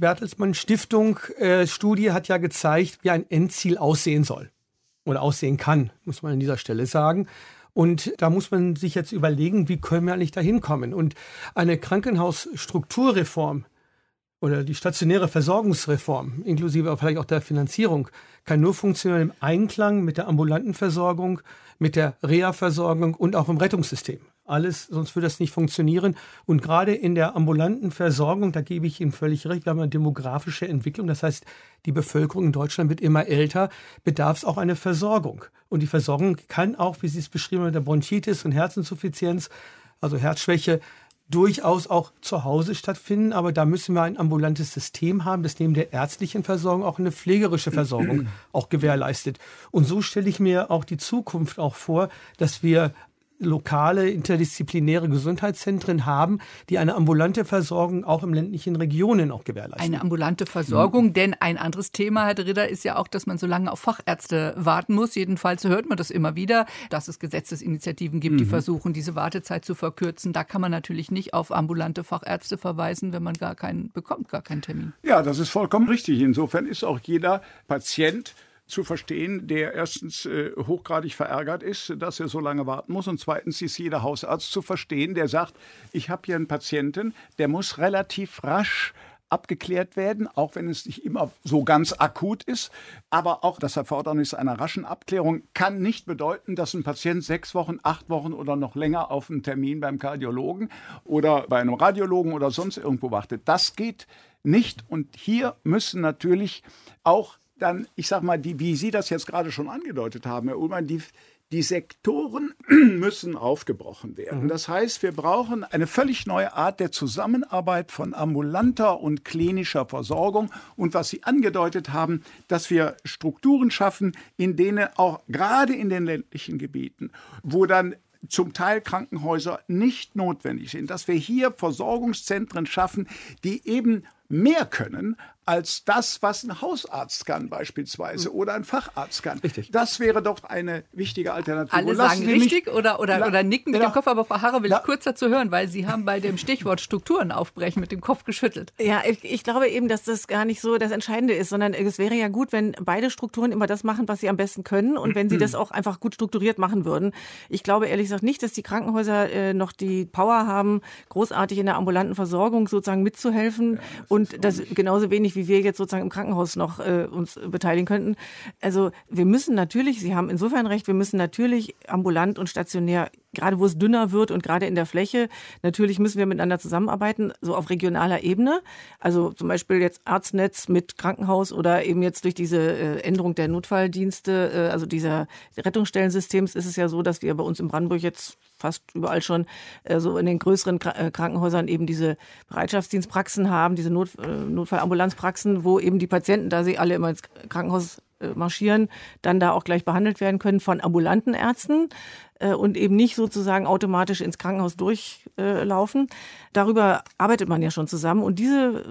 Bertelsmann-Stiftung-Studie hat ja gezeigt, wie ein Endziel aussehen soll. Oder aussehen kann, muss man an dieser Stelle sagen. Und da muss man sich jetzt überlegen, wie können wir eigentlich da hinkommen. Und eine Krankenhausstrukturreform oder die stationäre Versorgungsreform, inklusive vielleicht auch der Finanzierung, kann nur funktionieren im Einklang mit der ambulanten Versorgung, mit der Reha-Versorgung und auch im Rettungssystem. Alles, sonst würde das nicht funktionieren. Und gerade in der ambulanten Versorgung, da gebe ich Ihnen völlig recht, wir haben eine demografische Entwicklung. Das heißt, die Bevölkerung in Deutschland wird immer älter, bedarf es auch eine Versorgung. Und die Versorgung kann auch, wie Sie es beschrieben haben, mit der Bronchitis und Herzinsuffizienz, also Herzschwäche, durchaus auch zu Hause stattfinden. Aber da müssen wir ein ambulantes System haben, das neben der ärztlichen Versorgung auch eine pflegerische Versorgung auch gewährleistet. Und so stelle ich mir auch die Zukunft auch vor, dass wir lokale interdisziplinäre Gesundheitszentren haben, die eine ambulante Versorgung auch im ländlichen Regionen auch gewährleisten. Eine ambulante Versorgung, denn ein anderes Thema, Herr Ritter, ist ja auch, dass man so lange auf Fachärzte warten muss. Jedenfalls hört man das immer wieder, dass es Gesetzesinitiativen gibt, die versuchen, diese Wartezeit zu verkürzen. Da kann man natürlich nicht auf ambulante Fachärzte verweisen, wenn man gar keinen Termin. Ja, das ist vollkommen richtig. Insofern ist auch jeder Patient zu verstehen, der erstens hochgradig verärgert ist, dass er so lange warten muss, und zweitens ist jeder Hausarzt zu verstehen, der sagt, ich habe hier einen Patienten, der muss relativ rasch abgeklärt werden, auch wenn es nicht immer so ganz akut ist. Aber auch das Erfordernis einer raschen Abklärung kann nicht bedeuten, dass ein Patient 6 Wochen, 8 Wochen oder noch länger auf einen Termin beim Kardiologen oder bei einem Radiologen oder sonst irgendwo wartet. Das geht nicht. Und hier müssen natürlich auch dann, ich sag mal, wie Sie das jetzt gerade schon angedeutet haben, Herr Ullmann, die Sektoren müssen aufgebrochen werden. Das heißt, wir brauchen eine völlig neue Art der Zusammenarbeit von ambulanter und klinischer Versorgung. Und was Sie angedeutet haben, dass wir Strukturen schaffen, in denen auch gerade in den ländlichen Gebieten, wo dann zum Teil Krankenhäuser nicht notwendig sind, dass wir hier Versorgungszentren schaffen, die eben mehr können als das, was ein Hausarzt kann beispielsweise oder ein Facharzt kann. Richtig. Das wäre doch eine wichtige Alternative. Alle sagen richtig oder nicken mit dem Kopf, aber Frau Harre will ich kurz dazu hören, weil Sie haben bei dem Stichwort Strukturen aufbrechen mit dem Kopf geschüttelt. Ja, ich glaube eben, dass das gar nicht so das Entscheidende ist, sondern es wäre ja gut, wenn beide Strukturen immer das machen, was sie am besten können und wenn sie das auch einfach gut strukturiert machen würden. Ich glaube ehrlich gesagt nicht, dass die Krankenhäuser noch die Power haben, großartig in der ambulanten Versorgung sozusagen mitzuhelfen, ja, und das genauso wenig wie wir jetzt sozusagen im Krankenhaus noch uns beteiligen könnten. Also wir müssen natürlich, Sie haben insofern recht, wir müssen natürlich ambulant und stationär, gerade wo es dünner wird und gerade in der Fläche, natürlich müssen wir miteinander zusammenarbeiten, so auf regionaler Ebene. Also zum Beispiel jetzt Arztnetz mit Krankenhaus oder eben jetzt durch diese Änderung der Notfalldienste, also dieser Rettungsstellensystems ist es ja so, dass wir bei uns in Brandenburg jetzt fast überall schon so in den größeren Krankenhäusern eben diese Bereitschaftsdienstpraxen haben, diese Notfallambulanzpraxen, wo eben die Patienten, da sie alle immer ins Krankenhaus marschieren, dann da auch gleich behandelt werden können von ambulanten Ärzten und eben nicht sozusagen automatisch ins Krankenhaus durchlaufen. Darüber arbeitet man ja schon zusammen und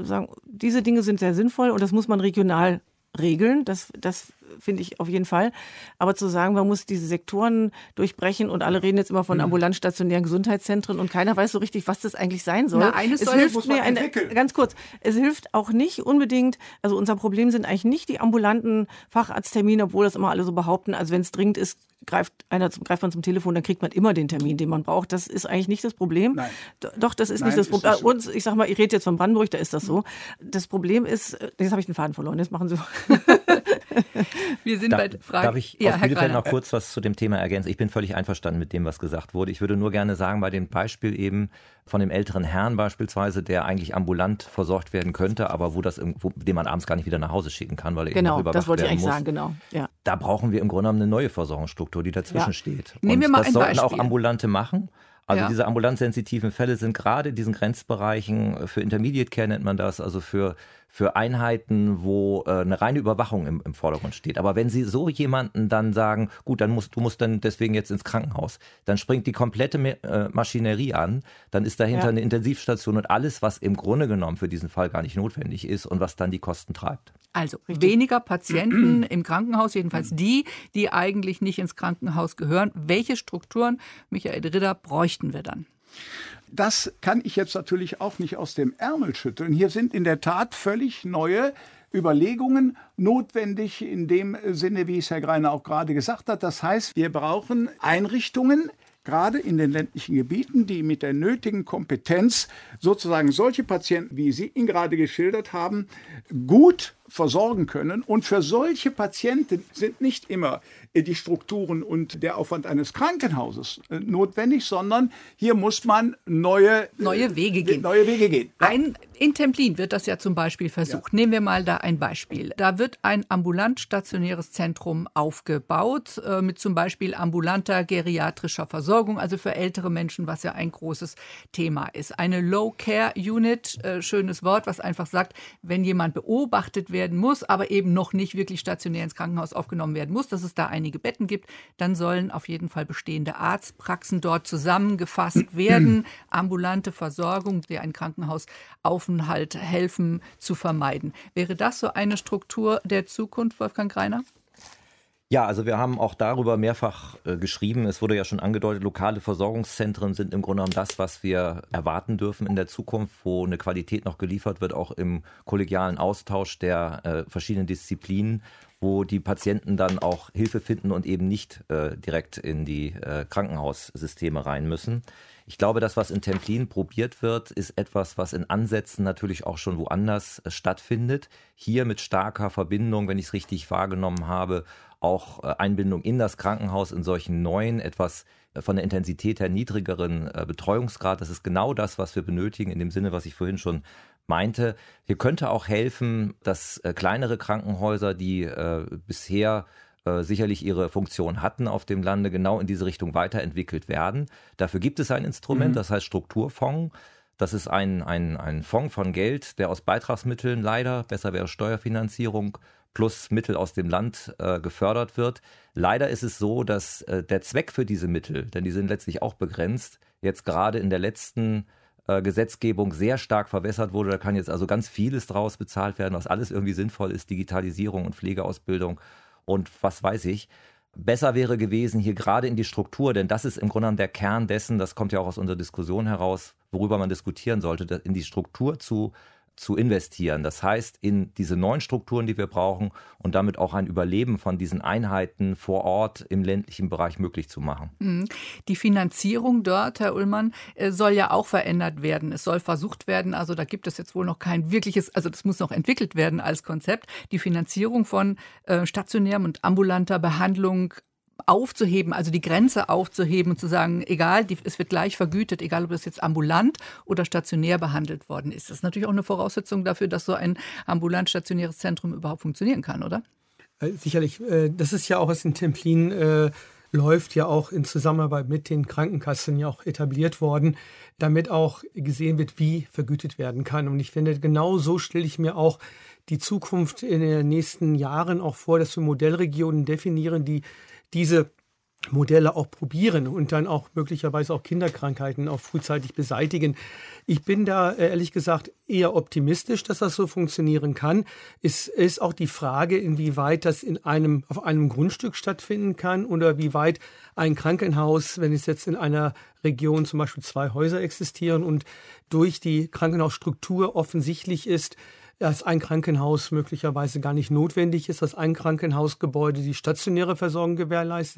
diese Dinge sind sehr sinnvoll und das muss man regional regeln. Das finde ich auf jeden Fall. Aber zu sagen, man muss diese Sektoren durchbrechen und alle reden jetzt immer von ambulant-stationären Gesundheitszentren und keiner weiß so richtig, was das eigentlich sein soll. Ganz kurz, es hilft auch nicht unbedingt, also unser Problem sind eigentlich nicht die ambulanten Facharzttermine, obwohl das immer alle so behaupten, also wenn es dringend ist, greift man zum Telefon, dann kriegt man immer den Termin, den man braucht. Das ist eigentlich nicht das Problem. Nein. Doch, das ist nicht das Problem. So. Und ich sag mal, ich rede jetzt von Brandenburg, da ist das so. Das Problem ist, jetzt habe ich den Faden verloren, jetzt machen Sie Wir sind bei Fragen. Darf ich aus Bielefeld noch kurz was zu dem Thema ergänzen? Ich bin völlig einverstanden mit dem, was gesagt wurde. Ich würde nur gerne sagen, bei dem Beispiel eben von dem älteren Herrn beispielsweise, der eigentlich ambulant versorgt werden könnte, aber den man abends gar nicht wieder nach Hause schicken kann, weil er eben noch überwacht werden muss. Genau, das wollte ich eigentlich sagen, genau. Ja. Da brauchen wir im Grunde genommen eine neue Versorgungsstruktur, die dazwischen steht. Nehmen wir mal ein Beispiel. Das sollten auch Ambulante machen. Also diese ambulant-sensitiven Fälle sind gerade in diesen Grenzbereichen, für Intermediate Care nennt man das, also für Einheiten, wo eine reine Überwachung im Vordergrund steht. Aber wenn Sie so jemanden dann sagen, gut, du musst dann deswegen jetzt ins Krankenhaus, dann springt die komplette Maschinerie an, dann ist dahinter eine Intensivstation und alles, was im Grunde genommen für diesen Fall gar nicht notwendig ist und was dann die Kosten treibt. Also weniger Patienten im Krankenhaus, jedenfalls die eigentlich nicht ins Krankenhaus gehören. Welche Strukturen, Michael Ridder, bräuchten wir dann? Das kann ich jetzt natürlich auch nicht aus dem Ärmel schütteln. Hier sind in der Tat völlig neue Überlegungen notwendig in dem Sinne, wie es Herr Greiner auch gerade gesagt hat. Das heißt, wir brauchen Einrichtungen, gerade in den ländlichen Gebieten, die mit der nötigen Kompetenz sozusagen solche Patienten, wie Sie ihn gerade geschildert haben, gut versorgen können. Und für solche Patienten sind nicht immer die Strukturen und der Aufwand eines Krankenhauses notwendig, sondern hier muss man neue Wege gehen. In Templin wird das ja zum Beispiel versucht. Ja. Nehmen wir mal da ein Beispiel. Da wird ein ambulant stationäres Zentrum aufgebaut mit zum Beispiel ambulanter geriatrischer Versorgung, also für ältere Menschen, was ja ein großes Thema ist. Eine Low-Care-Unit, schönes Wort, was einfach sagt, wenn jemand beobachtet werden muss, aber eben noch nicht wirklich stationär ins Krankenhaus aufgenommen werden muss, dass es da einige Betten gibt, dann sollen auf jeden Fall bestehende Arztpraxen dort zusammengefasst werden. Ambulante Versorgung, die einen Krankenhausaufenthalt helfen zu vermeiden. Wäre das so eine Struktur der Zukunft, Wolfgang Greiner? Ja, also wir haben auch darüber mehrfach geschrieben. Es wurde ja schon angedeutet, lokale Versorgungszentren sind im Grunde genommen das, was wir erwarten dürfen in der Zukunft, wo eine Qualität noch geliefert wird, auch im kollegialen Austausch der verschiedenen Disziplinen, wo die Patienten dann auch Hilfe finden und eben nicht direkt in die Krankenhaussysteme rein müssen. Ich glaube, das, was in Templin probiert wird, ist etwas, was in Ansätzen natürlich auch schon woanders stattfindet. Hier mit starker Verbindung, wenn ich es richtig wahrgenommen habe, auch Einbindung in das Krankenhaus in solchen neuen, etwas von der Intensität her niedrigeren Betreuungsgrad. Das ist genau das, was wir benötigen, in dem Sinne, was ich vorhin schon meinte. Hier könnte auch helfen, dass kleinere Krankenhäuser, die bisher sicherlich ihre Funktion hatten auf dem Lande, genau in diese Richtung weiterentwickelt werden. Dafür gibt es ein Instrument, das heißt Strukturfonds. Das ist ein Fonds von Geld, der aus Beitragsmitteln leider, besser wäre Steuerfinanzierung, plus Mittel aus dem Land gefördert wird. Leider ist es so, dass der Zweck für diese Mittel, denn die sind letztlich auch begrenzt, jetzt gerade in der letzten Gesetzgebung sehr stark verwässert wurde. Da kann jetzt also ganz vieles draus bezahlt werden, was alles irgendwie sinnvoll ist, Digitalisierung und Pflegeausbildung und was weiß ich. Besser wäre gewesen, hier gerade in die Struktur, denn das ist im Grunde genommen der Kern dessen, das kommt ja auch aus unserer Diskussion heraus, worüber man diskutieren sollte, in die Struktur zu investieren. Das heißt, in diese neuen Strukturen, die wir brauchen und damit auch ein Überleben von diesen Einheiten vor Ort im ländlichen Bereich möglich zu machen. Die Finanzierung dort, Herr Ullmann, soll ja auch verändert werden. Es soll versucht werden, also da gibt es jetzt wohl noch kein wirkliches, also das muss noch entwickelt werden als Konzept, die Finanzierung von stationärem und ambulanter Behandlung aufzuheben, also die Grenze aufzuheben und zu sagen, egal, es wird gleich vergütet, egal ob das jetzt ambulant oder stationär behandelt worden ist. Das ist natürlich auch eine Voraussetzung dafür, dass so ein ambulant-stationäres Zentrum überhaupt funktionieren kann, oder? Sicherlich. Das ist ja auch, was in Templin läuft, ja auch in Zusammenarbeit mit den Krankenkassen ja auch etabliert worden, damit auch gesehen wird, wie vergütet werden kann. Und ich finde, genau so stelle ich mir auch die Zukunft in den nächsten Jahren auch vor, dass wir Modellregionen definieren, die diese Modelle auch probieren und dann auch möglicherweise auch Kinderkrankheiten auch frühzeitig beseitigen. Ich bin da ehrlich gesagt eher optimistisch, dass das so funktionieren kann. Es ist auch die Frage, inwieweit das auf einem Grundstück stattfinden kann oder wie weit ein Krankenhaus, wenn es jetzt in einer Region zum Beispiel 2 Häuser existieren und durch die Krankenhausstruktur offensichtlich ist, dass ein Krankenhaus möglicherweise gar nicht notwendig ist, dass ein Krankenhausgebäude die stationäre Versorgung gewährleistet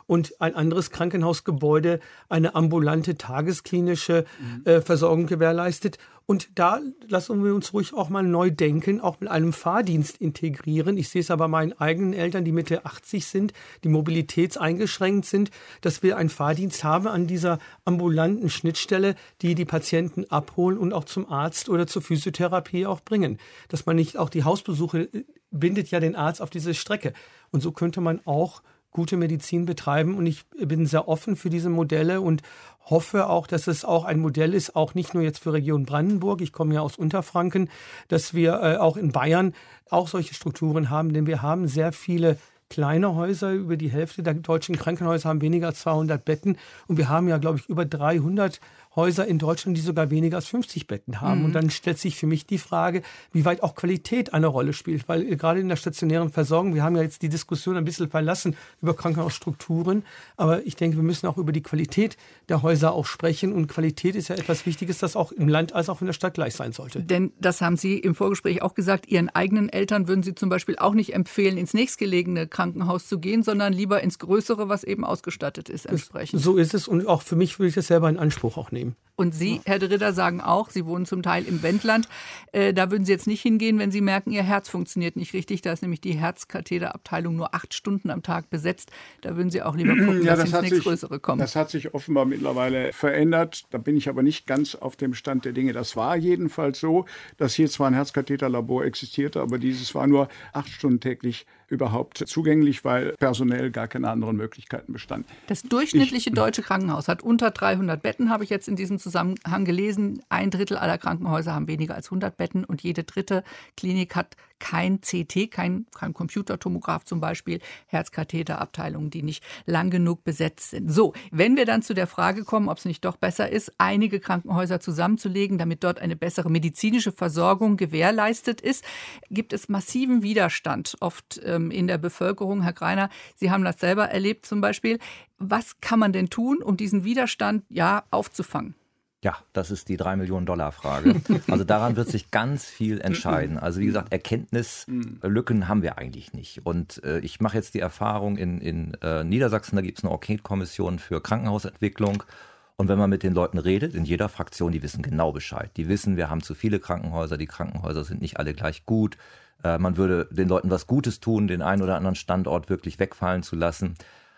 und ein anderes Krankenhausgebäude eine ambulante tagesklinische Versorgung gewährleistet. Und da lassen wir uns ruhig auch mal neu denken, auch mit einem Fahrdienst integrieren. Ich sehe es aber meinen eigenen Eltern, die Mitte 80 sind, die mobilitätseingeschränkt sind, dass wir einen Fahrdienst haben an dieser ambulanten Schnittstelle, die die Patienten abholen und auch zum Arzt oder zur Physiotherapie auch bringen. Dass man nicht auch die Hausbesuche bindet ja den Arzt auf diese Strecke. Und so könnte man auch gute Medizin betreiben. Und ich bin sehr offen für diese Modelle und hoffe auch, dass es auch ein Modell ist, auch nicht nur jetzt für Region Brandenburg, ich komme ja aus Unterfranken, dass wir auch in Bayern auch solche Strukturen haben, denn wir haben sehr viele kleine Häuser, über die Hälfte der deutschen Krankenhäuser haben weniger als 200 Betten und wir haben ja, glaube ich, über 300 Häuser in Deutschland, die sogar weniger als 50 Betten haben. Und dann stellt sich für mich die Frage, wie weit auch Qualität eine Rolle spielt. Weil gerade in der stationären Versorgung, wir haben ja jetzt die Diskussion ein bisschen verlassen über Krankenhausstrukturen, aber ich denke, wir müssen auch über die Qualität der Häuser auch sprechen. Und Qualität ist ja etwas Wichtiges, das auch im Land als auch in der Stadt gleich sein sollte. Denn das haben Sie im Vorgespräch auch gesagt, Ihren eigenen Eltern würden Sie zum Beispiel auch nicht empfehlen, ins nächstgelegene Krankenhaus zu gehen, sondern lieber ins größere, was eben ausgestattet ist entsprechend. So ist es und auch für mich würde ich das selber in Anspruch auch nehmen. Und Sie, Herr de Ridder, sagen auch, Sie wohnen zum Teil im Wendland. Da würden Sie jetzt nicht hingehen, wenn Sie merken, Ihr Herz funktioniert nicht richtig. Da ist nämlich die Herzkatheterabteilung nur 8 Stunden am Tag besetzt. Da würden Sie auch lieber gucken, dass Sie ins nächstgrößere kommen. Das hat sich offenbar mittlerweile verändert. Da bin ich aber nicht ganz auf dem Stand der Dinge. Das war jedenfalls so, dass hier zwar ein Herzkatheterlabor existierte, aber dieses war nur 8 Stunden täglich überhaupt zugänglich, weil personell gar keine anderen Möglichkeiten bestanden. Das durchschnittliche deutsche Krankenhaus hat unter 300 Betten, habe ich jetzt in diesem Zusammenhang gelesen. 1/3 aller Krankenhäuser haben weniger als 100 Betten und jede dritte Klinik hat kein CT, kein Computertomograph zum Beispiel, Herzkatheterabteilungen, die nicht lang genug besetzt sind. So, wenn wir dann zu der Frage kommen, ob es nicht doch besser ist, einige Krankenhäuser zusammenzulegen, damit dort eine bessere medizinische Versorgung gewährleistet ist, gibt es massiven Widerstand oft in der Bevölkerung. Herr Greiner, Sie haben das selber erlebt zum Beispiel. Was kann man denn tun, um diesen Widerstand aufzufangen? Ja, das ist die $3-Millionen-Frage. Also daran wird sich ganz viel entscheiden. Also wie gesagt, Erkenntnislücken haben wir eigentlich nicht. Und ich mache jetzt die Erfahrung in Niedersachsen, da gibt es eine Enquete-Kommission für Krankenhausentwicklung. Und wenn man mit den Leuten redet, in jeder Fraktion, die wissen genau Bescheid. Die wissen, wir haben zu viele Krankenhäuser, die Krankenhäuser sind nicht alle gleich gut. Man würde den Leuten was Gutes tun, den einen oder anderen Standort wirklich wegfallen zu lassen.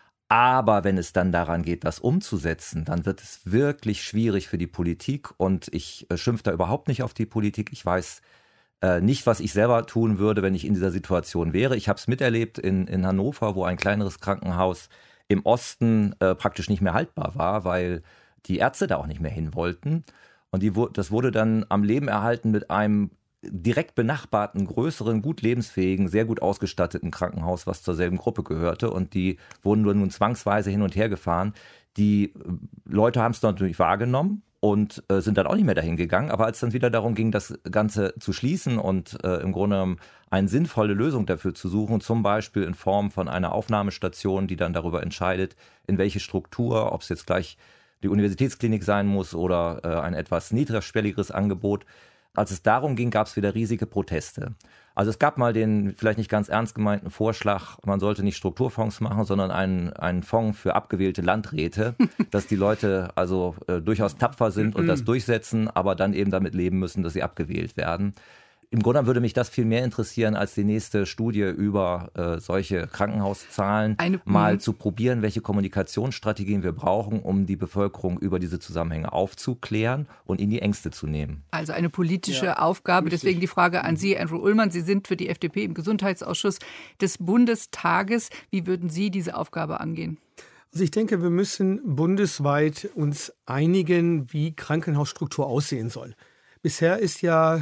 Aber wenn es dann daran geht, das umzusetzen, dann wird es wirklich schwierig für die Politik. Und ich schimpfe da überhaupt nicht auf die Politik. Ich weiß nicht, was ich selber tun würde, wenn ich in dieser Situation wäre. Ich habe es miterlebt in Hannover, wo ein kleineres Krankenhaus im Osten praktisch nicht mehr haltbar war, weil die Ärzte da auch nicht mehr hin wollten. Und das wurde dann am Leben erhalten mit einem direkt benachbarten, größeren, gut lebensfähigen, sehr gut ausgestatteten Krankenhaus, was zur selben Gruppe gehörte. Und die wurden nun zwangsweise hin und her gefahren. Die Leute haben es natürlich wahrgenommen und sind dann auch nicht mehr dahin gegangen. Aber als dann wieder darum ging, das Ganze zu schließen und im Grunde genommen eine sinnvolle Lösung dafür zu suchen, zum Beispiel in Form von einer Aufnahmestation, die dann darüber entscheidet, in welche Struktur, ob es jetzt gleich die Universitätsklinik sein muss oder ein etwas niedrigschwelligeres Angebot. Als es darum ging, gab es wieder riesige Proteste. Also es gab mal den vielleicht nicht ganz ernst gemeinten Vorschlag, man sollte nicht Strukturfonds machen, sondern einen Fonds für abgewählte Landräte, dass die Leute also durchaus tapfer sind und das durchsetzen, aber dann eben damit leben müssen, dass sie abgewählt werden. Im Grunde würde mich das viel mehr interessieren, als die nächste Studie über solche Krankenhauszahlen mal zu probieren, welche Kommunikationsstrategien wir brauchen, um die Bevölkerung über diese Zusammenhänge aufzuklären und in die Ängste zu nehmen. Also eine politische Aufgabe. Deswegen die Frage an Sie, Andrew Ullmann. Sie sind für die FDP im Gesundheitsausschuss des Bundestages. Wie würden Sie diese Aufgabe angehen? Also ich denke, wir müssen bundesweit uns einigen, wie Krankenhausstruktur aussehen soll. Bisher ist ja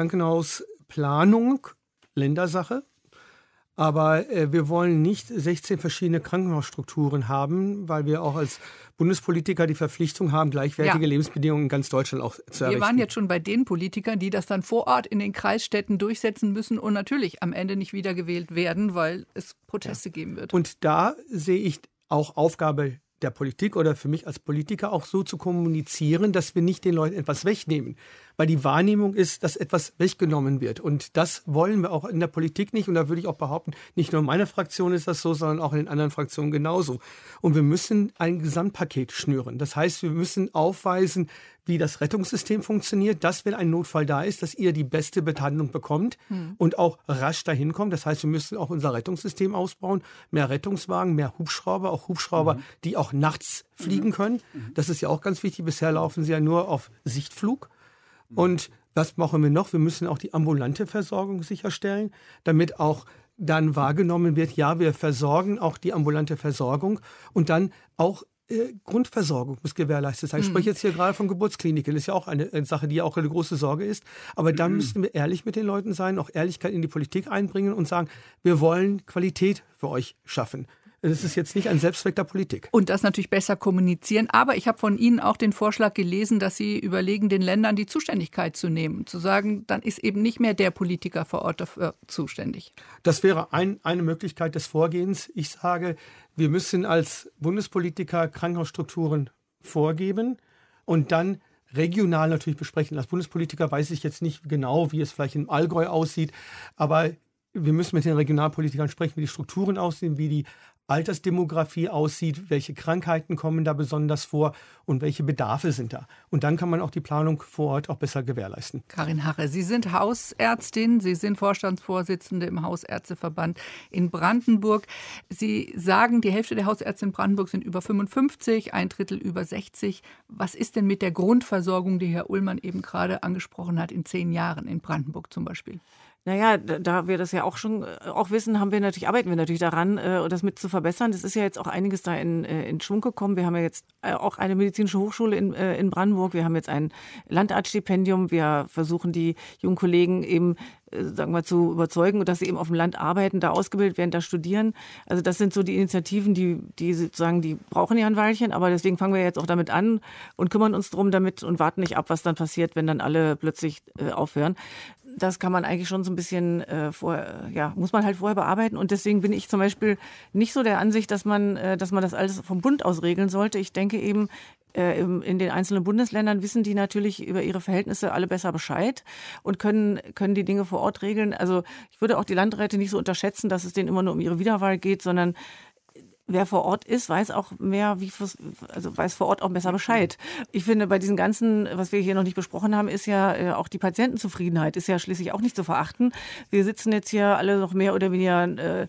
Krankenhausplanung Ländersache, aber wir wollen nicht 16 verschiedene Krankenhausstrukturen haben, weil wir auch als Bundespolitiker die Verpflichtung haben, gleichwertige Lebensbedingungen in ganz Deutschland auch zu errichten. Wir waren jetzt schon bei den Politikern, die das dann vor Ort in den Kreisstädten durchsetzen müssen und natürlich am Ende nicht wiedergewählt werden, weil es Proteste geben wird. Und da sehe ich auch Aufgabe der Politik oder für mich als Politiker auch so zu kommunizieren, dass wir nicht den Leuten etwas wegnehmen. weil die Wahrnehmung ist, dass etwas weggenommen wird. Und das wollen wir auch in der Politik nicht. Und da würde ich auch behaupten, nicht nur in meiner Fraktion ist das so, sondern auch in den anderen Fraktionen genauso. Und wir müssen ein Gesamtpaket schnüren. Das heißt, wir müssen aufweisen, wie das Rettungssystem funktioniert, dass, wenn ein Notfall da ist, dass ihr die beste Behandlung bekommt und auch rasch dahin kommt. Das heißt, wir müssen auch unser Rettungssystem ausbauen, mehr Rettungswagen, mehr Hubschrauber, auch Hubschrauber, die auch nachts fliegen können. Das ist ja auch ganz wichtig. Bisher laufen sie ja nur auf Sichtflug. Und was machen wir noch? Wir müssen auch die ambulante Versorgung sicherstellen, damit auch dann wahrgenommen wird, ja, wir versorgen auch die ambulante Versorgung und dann auch Grundversorgung muss gewährleistet sein. Ich spreche jetzt hier gerade von Geburtskliniken. Das ist ja auch eine Sache, die auch eine große Sorge ist. Aber da müssen wir ehrlich mit den Leuten sein, auch Ehrlichkeit in die Politik einbringen und sagen, wir wollen Qualität für euch schaffen. Das ist jetzt nicht ein Selbstzweck der Politik. Und das natürlich besser kommunizieren. Aber ich habe von Ihnen auch den Vorschlag gelesen, dass Sie überlegen, den Ländern die Zuständigkeit zu nehmen. Zu sagen, dann ist eben nicht mehr der Politiker vor Ort dafür zuständig. Das wäre eine Möglichkeit des Vorgehens. Ich sage, wir müssen als Bundespolitiker Krankenhausstrukturen vorgeben und dann regional natürlich besprechen. Als Bundespolitiker weiß ich jetzt nicht genau, wie es vielleicht im Allgäu aussieht, aber wir müssen mit den Regionalpolitikern sprechen, wie die Strukturen aussehen, wie die Altersdemografie aussieht, welche Krankheiten kommen da besonders vor und welche Bedarfe sind da. Und dann kann man auch die Planung vor Ort auch besser gewährleisten. Karin Harre, Sie sind Hausärztin, Sie sind Vorstandsvorsitzende im Hausärzteverband in Brandenburg. Sie sagen, die Hälfte der Hausärzte in Brandenburg sind über 55, ein Drittel über 60. Was ist denn mit der Grundversorgung, die Herr Ullmann eben gerade angesprochen hat, in 10 Jahren in Brandenburg zum Beispiel? Naja, da wir das ja auch schon wissen, arbeiten wir natürlich daran, das mit zu verbessern. Es ist ja jetzt auch einiges da in Schwung gekommen. Wir haben ja jetzt auch eine medizinische Hochschule in Brandenburg. Wir haben jetzt ein Landarztstipendium. Wir versuchen die jungen Kollegen eben, sagen wir, zu überzeugen, dass sie eben auf dem Land arbeiten, da ausgebildet werden, da studieren. Also das sind so die Initiativen, die sozusagen, die brauchen ja ein Weilchen, aber deswegen fangen wir jetzt auch damit an und kümmern uns drum damit und warten nicht ab, was dann passiert, wenn dann alle plötzlich aufhören. Das kann man eigentlich schon so ein bisschen muss man halt vorher bearbeiten. Und deswegen bin ich zum Beispiel nicht so der Ansicht, dass man das alles vom Bund aus regeln sollte. Ich denke eben, in den einzelnen Bundesländern wissen die natürlich über ihre Verhältnisse alle besser Bescheid und können die Dinge vor Ort regeln. Also ich würde auch die Landräte nicht so unterschätzen, dass es denen immer nur um ihre Wiederwahl geht, sondern wer vor Ort ist, weiß auch mehr, weiß vor Ort auch besser Bescheid. Ich finde, bei diesen ganzen, was wir hier noch nicht besprochen haben, ist ja auch die Patientenzufriedenheit, ist ja schließlich auch nicht zu verachten. Wir sitzen jetzt hier alle noch mehr oder weniger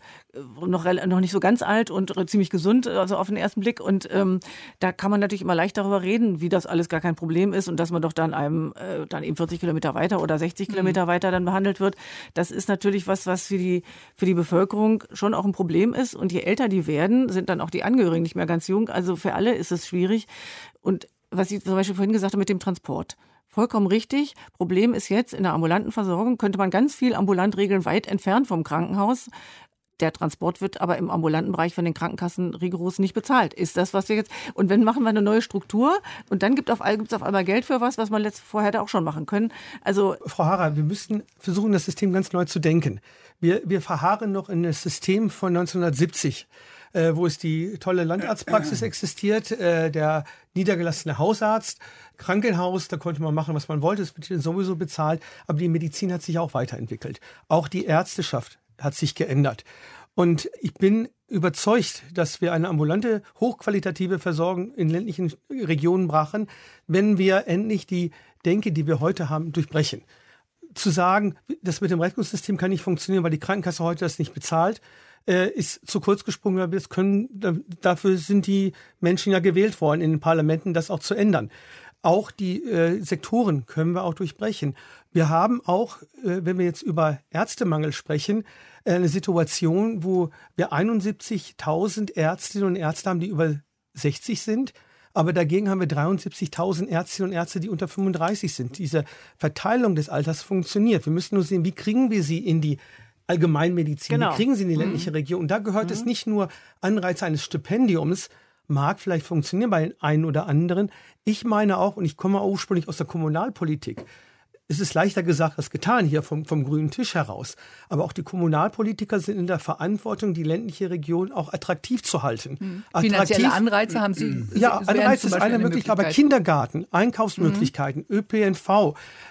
noch nicht so ganz alt und ziemlich gesund, also auf den ersten Blick. Und da kann man natürlich immer leicht darüber reden, wie das alles gar kein Problem ist und dass man doch dann dann eben 40 Kilometer weiter oder 60 Kilometer weiter dann behandelt wird. Das ist natürlich was für die Bevölkerung schon auch ein Problem ist. Und je älter die werden, sind dann auch die Angehörigen nicht mehr ganz jung. Also für alle ist es schwierig. Und was ich zum Beispiel vorhin gesagt habe mit dem Transport. Vollkommen richtig. Problem ist jetzt, in der ambulanten Versorgung könnte man ganz viel ambulant regeln, weit entfernt vom Krankenhaus. Der Transport wird aber im ambulanten Bereich von den Krankenkassen rigoros nicht bezahlt. Ist das, was wir jetzt... Und wenn machen wir eine neue Struktur und dann gibt es auf einmal Geld für was man vorher hätte auch schon machen können. Also Frau Harre, wir müssten versuchen, das System ganz neu zu denken. Wir verharren noch in das System von 1970. Wo es die tolle Landarztpraxis existiert, der niedergelassene Hausarzt, Krankenhaus, da konnte man machen, was man wollte, es wird sowieso bezahlt, aber die Medizin hat sich auch weiterentwickelt. Auch die Ärzteschaft hat sich geändert. Und ich bin überzeugt, dass wir eine ambulante, hochqualitative Versorgung in ländlichen Regionen brauchen, wenn wir endlich die Denke, die wir heute haben, durchbrechen. Zu sagen, das mit dem Rettungssystem kann nicht funktionieren, weil die Krankenkasse heute das nicht bezahlt, ist zu kurz gesprungen, weil dafür sind die Menschen ja gewählt worden in den Parlamenten, das auch zu ändern. Auch die Sektoren können wir auch durchbrechen. Wir haben auch, wenn wir jetzt über Ärztemangel sprechen, eine Situation, wo wir 71.000 Ärztinnen und Ärzte haben, die über 60 sind. Aber dagegen haben wir 73.000 Ärztinnen und Ärzte, die unter 35 sind. Diese Verteilung des Alters funktioniert. Wir müssen nur sehen, wie kriegen wir sie in die Allgemeinmedizin, wie kriegen sie in die ländliche Region. Und da gehört es nicht nur Anreiz eines Stipendiums, mag vielleicht funktionieren bei den einen oder anderen. Ich meine auch, und ich komme ursprünglich aus der Kommunalpolitik, es ist leichter gesagt als getan hier vom grünen Tisch heraus. Aber auch die Kommunalpolitiker sind in der Verantwortung, die ländliche Region auch attraktiv zu halten. Finanzielle Anreize haben Sie? Ja, Anreiz ist eine Möglichkeit, aber Kindergarten, Einkaufsmöglichkeiten, ÖPNV,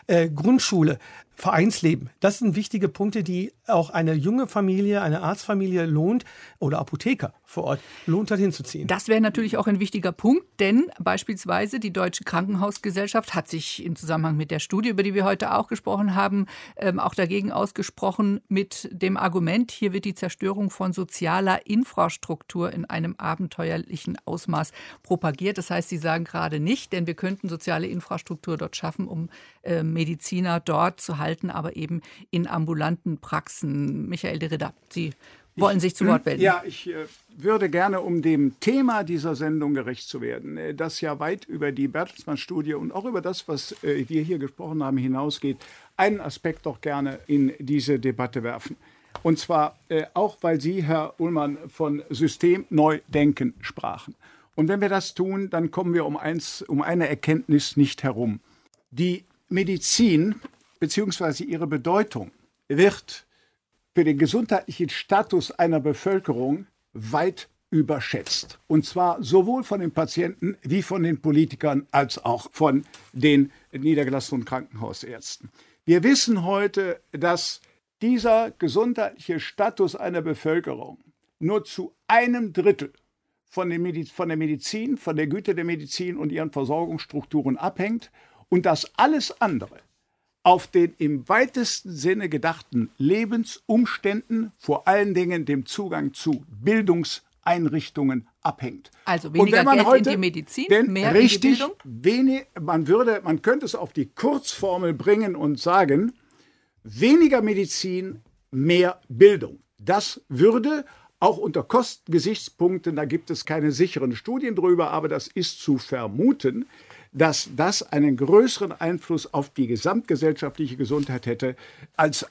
Grundschule, Vereinsleben. Das sind wichtige Punkte, die auch eine junge Familie, eine Arztfamilie lohnt oder Apotheker vor Ort lohnt, dorthin zu ziehen. Das wäre natürlich auch ein wichtiger Punkt, denn beispielsweise die Deutsche Krankenhausgesellschaft hat sich im Zusammenhang mit der Studie, über die wir heute auch gesprochen haben, auch dagegen ausgesprochen mit dem Argument, hier wird die Zerstörung von sozialer Infrastruktur in einem abenteuerlichen Ausmaß propagiert. Das heißt, sie sagen gerade nicht, denn wir könnten soziale Infrastruktur dort schaffen, um Mediziner dort zu halten, aber eben in ambulanten Praxen. Michael de Ridder, Sie wollen sich zu Wort melden. Ja, ich würde gerne, um dem Thema dieser Sendung gerecht zu werden, das ja weit über die Bertelsmann-Studie und auch über das, was wir hier gesprochen haben, hinausgeht, einen Aspekt doch gerne in diese Debatte werfen. Und zwar auch, weil Sie, Herr Ullmann, von Systemneudenken sprachen. Und wenn wir das tun, dann kommen wir um eine Erkenntnis nicht herum. Die Medizin bzw. ihre Bedeutung wird für den gesundheitlichen Status einer Bevölkerung weit überschätzt. Und zwar sowohl von den Patienten wie von den Politikern als auch von den niedergelassenen Krankenhausärzten. Wir wissen heute, dass dieser gesundheitliche Status einer Bevölkerung nur zu 1/3 von der Medizin, von der Güte der Medizin und ihren Versorgungsstrukturen abhängt und dass alles andere auf den im weitesten Sinne gedachten Lebensumständen, vor allen Dingen dem Zugang zu Bildungseinrichtungen abhängt. Also weniger Geld in die Medizin, mehr in die Bildung? Man könnte es auf die Kurzformel bringen und sagen, weniger Medizin, mehr Bildung. Das würde auch unter Kostengesichtspunkten, da gibt es keine sicheren Studien drüber, aber das ist zu vermuten, dass das einen größeren Einfluss auf die gesamtgesellschaftliche Gesundheit hätte, als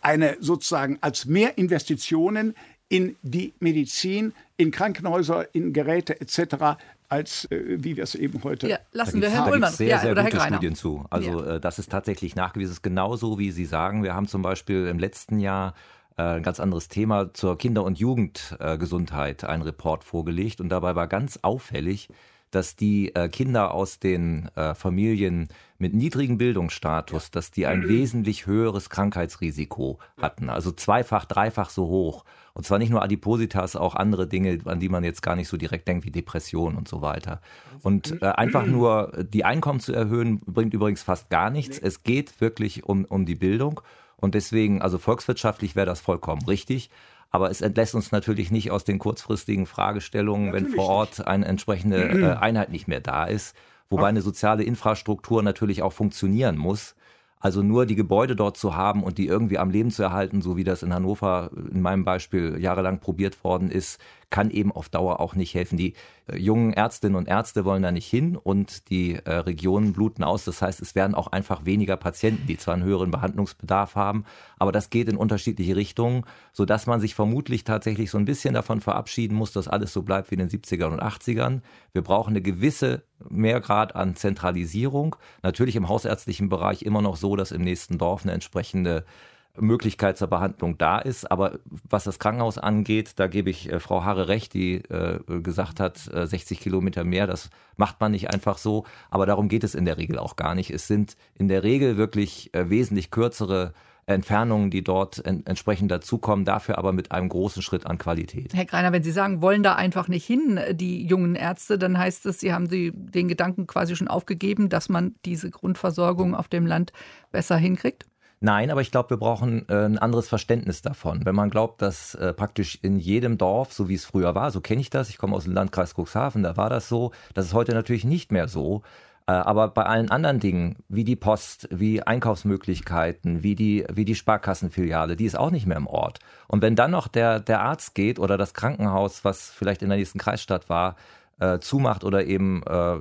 mehr Investitionen in die Medizin, in Krankenhäuser, in Geräte etc., als wie wir es eben heute... Ja, lassen wir Herrn Ullmann. Sehr gute Studien zu. Also das ist tatsächlich nachgewiesen. Es ist genauso, wie Sie sagen. Wir haben zum Beispiel im letzten Jahr ein ganz anderes Thema zur Kinder- und Jugendgesundheit einen Report vorgelegt. Und dabei war ganz auffällig, dass die Kinder aus den Familien mit niedrigem Bildungsstatus, dass die ein wesentlich höheres Krankheitsrisiko hatten. Also zweifach, dreifach so hoch. Und zwar nicht nur Adipositas, auch andere Dinge, an die man jetzt gar nicht so direkt denkt, wie Depression und so weiter. Und einfach nur die Einkommen zu erhöhen, bringt übrigens fast gar nichts. Es geht wirklich um die Bildung. Und deswegen, also volkswirtschaftlich wäre das vollkommen richtig. Aber es entlässt uns natürlich nicht aus den kurzfristigen Fragestellungen, wenn vor Ort eine entsprechende Einheit nicht mehr da ist. Wobei eine soziale Infrastruktur natürlich auch funktionieren muss. Also nur die Gebäude dort zu haben und die irgendwie am Leben zu erhalten, so wie das in Hannover in meinem Beispiel jahrelang probiert worden ist, kann eben auf Dauer auch nicht helfen. Die jungen Ärztinnen und Ärzte wollen da nicht hin und die Regionen bluten aus. Das heißt, es werden auch einfach weniger Patienten, die zwar einen höheren Behandlungsbedarf haben, aber das geht in unterschiedliche Richtungen, sodass man sich vermutlich tatsächlich so ein bisschen davon verabschieden muss, dass alles so bleibt wie in den 70ern und 80ern. Wir brauchen eine gewisse Mehrgrad an Zentralisierung. Natürlich im hausärztlichen Bereich immer noch so, dass im nächsten Dorf eine entsprechende Möglichkeit zur Behandlung da ist. Aber was das Krankenhaus angeht, da gebe ich Frau Harre recht, die gesagt hat, 60 Kilometer mehr, das macht man nicht einfach so. Aber darum geht es in der Regel auch gar nicht. Es sind in der Regel wirklich wesentlich kürzere Entfernungen, die dort entsprechend dazukommen, dafür aber mit einem großen Schritt an Qualität. Herr Greiner, wenn Sie sagen, wollen da einfach nicht hin, die jungen Ärzte, dann heißt es, Sie haben den Gedanken quasi schon aufgegeben, dass man diese Grundversorgung auf dem Land besser hinkriegt? Nein, aber ich glaube, wir brauchen ein anderes Verständnis davon. Wenn man glaubt, dass praktisch in jedem Dorf, so wie es früher war, so kenne ich das, ich komme aus dem Landkreis Cuxhaven, da war das so, das ist heute natürlich nicht mehr so. Aber bei allen anderen Dingen, wie die Post, wie Einkaufsmöglichkeiten, wie die Sparkassenfiliale, die ist auch nicht mehr im Ort. Und wenn dann noch der Arzt geht oder das Krankenhaus, was vielleicht in der nächsten Kreisstadt war, zumacht oder eben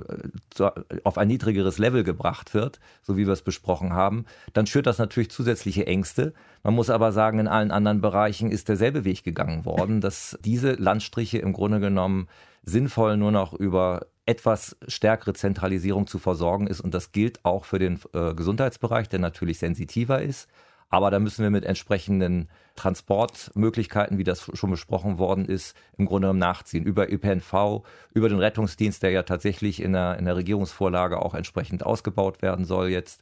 auf ein niedrigeres Level gebracht wird, so wie wir es besprochen haben, dann schürt das natürlich zusätzliche Ängste. Man muss aber sagen, in allen anderen Bereichen ist derselbe Weg gegangen worden, dass diese Landstriche im Grunde genommen sinnvoll nur noch über etwas stärkere Zentralisierung zu versorgen ist. Und das gilt auch für den Gesundheitsbereich, der natürlich sensitiver ist. Aber da müssen wir mit entsprechenden Transportmöglichkeiten, wie das schon besprochen worden ist, im Grunde genommen nachziehen. Über ÖPNV, über den Rettungsdienst, der ja tatsächlich in der Regierungsvorlage auch entsprechend ausgebaut werden soll jetzt.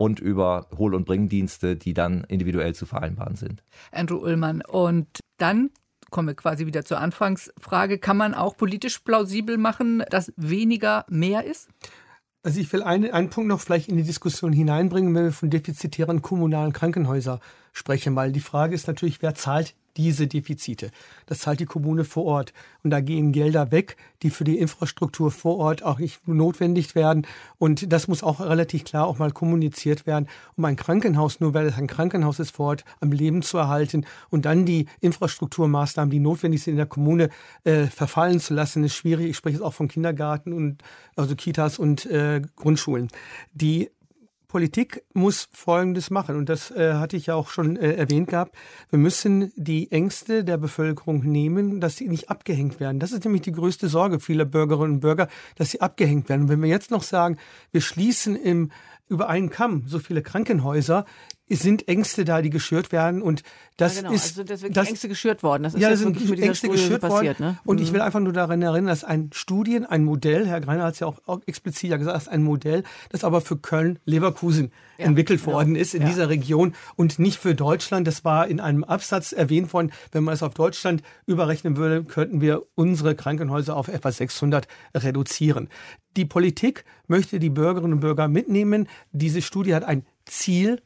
und über Hohl- und Bringdienste, die dann individuell zu vereinbaren sind. Andrew Ullmann. Und dann kommen wir quasi wieder zur Anfangsfrage. Kann man auch politisch plausibel machen, dass weniger mehr ist? Also ich will einen Punkt noch vielleicht in die Diskussion hineinbringen, wenn wir von defizitären kommunalen Krankenhäusern sprechen, weil die Frage ist natürlich, wer zahlt diese Defizite? Das zahlt die Kommune vor Ort. Und da gehen Gelder weg, die für die Infrastruktur vor Ort auch nicht notwendig werden. Und das muss auch relativ klar auch mal kommuniziert werden, um ein Krankenhaus, nur weil es ein Krankenhaus ist, vor Ort am Leben zu erhalten und dann die Infrastrukturmaßnahmen, die notwendig sind in der Kommune, verfallen zu lassen, ist schwierig. Ich spreche jetzt auch von Kindergarten und also Kitas und Grundschulen. Die Politik muss Folgendes machen, und das hatte ich ja auch schon erwähnt gehabt. Wir müssen die Ängste der Bevölkerung nehmen, dass sie nicht abgehängt werden. Das ist nämlich die größte Sorge vieler Bürgerinnen und Bürger, dass sie abgehängt werden. Und wenn wir jetzt noch sagen, wir schließen über einen Kamm so viele Krankenhäuser, es sind Ängste da, die geschürt werden, und das ist... Also das sind Ängste geschürt worden. Das ist ja, jetzt wirklich mit dieser Ängste Studie geschürt passiert. worden. Ne? Und ich will einfach nur daran erinnern, dass ein Modell, Herr Greiner hat es ja auch explizit gesagt, ist ein Modell, das aber für Köln-Leverkusen entwickelt worden ist in dieser Region und nicht für Deutschland. Das war in einem Absatz erwähnt worden. Wenn man es auf Deutschland überrechnen würde, könnten wir unsere Krankenhäuser auf etwa 600 reduzieren. Die Politik möchte die Bürgerinnen und Bürger mitnehmen. Diese Studie hat ein Ziel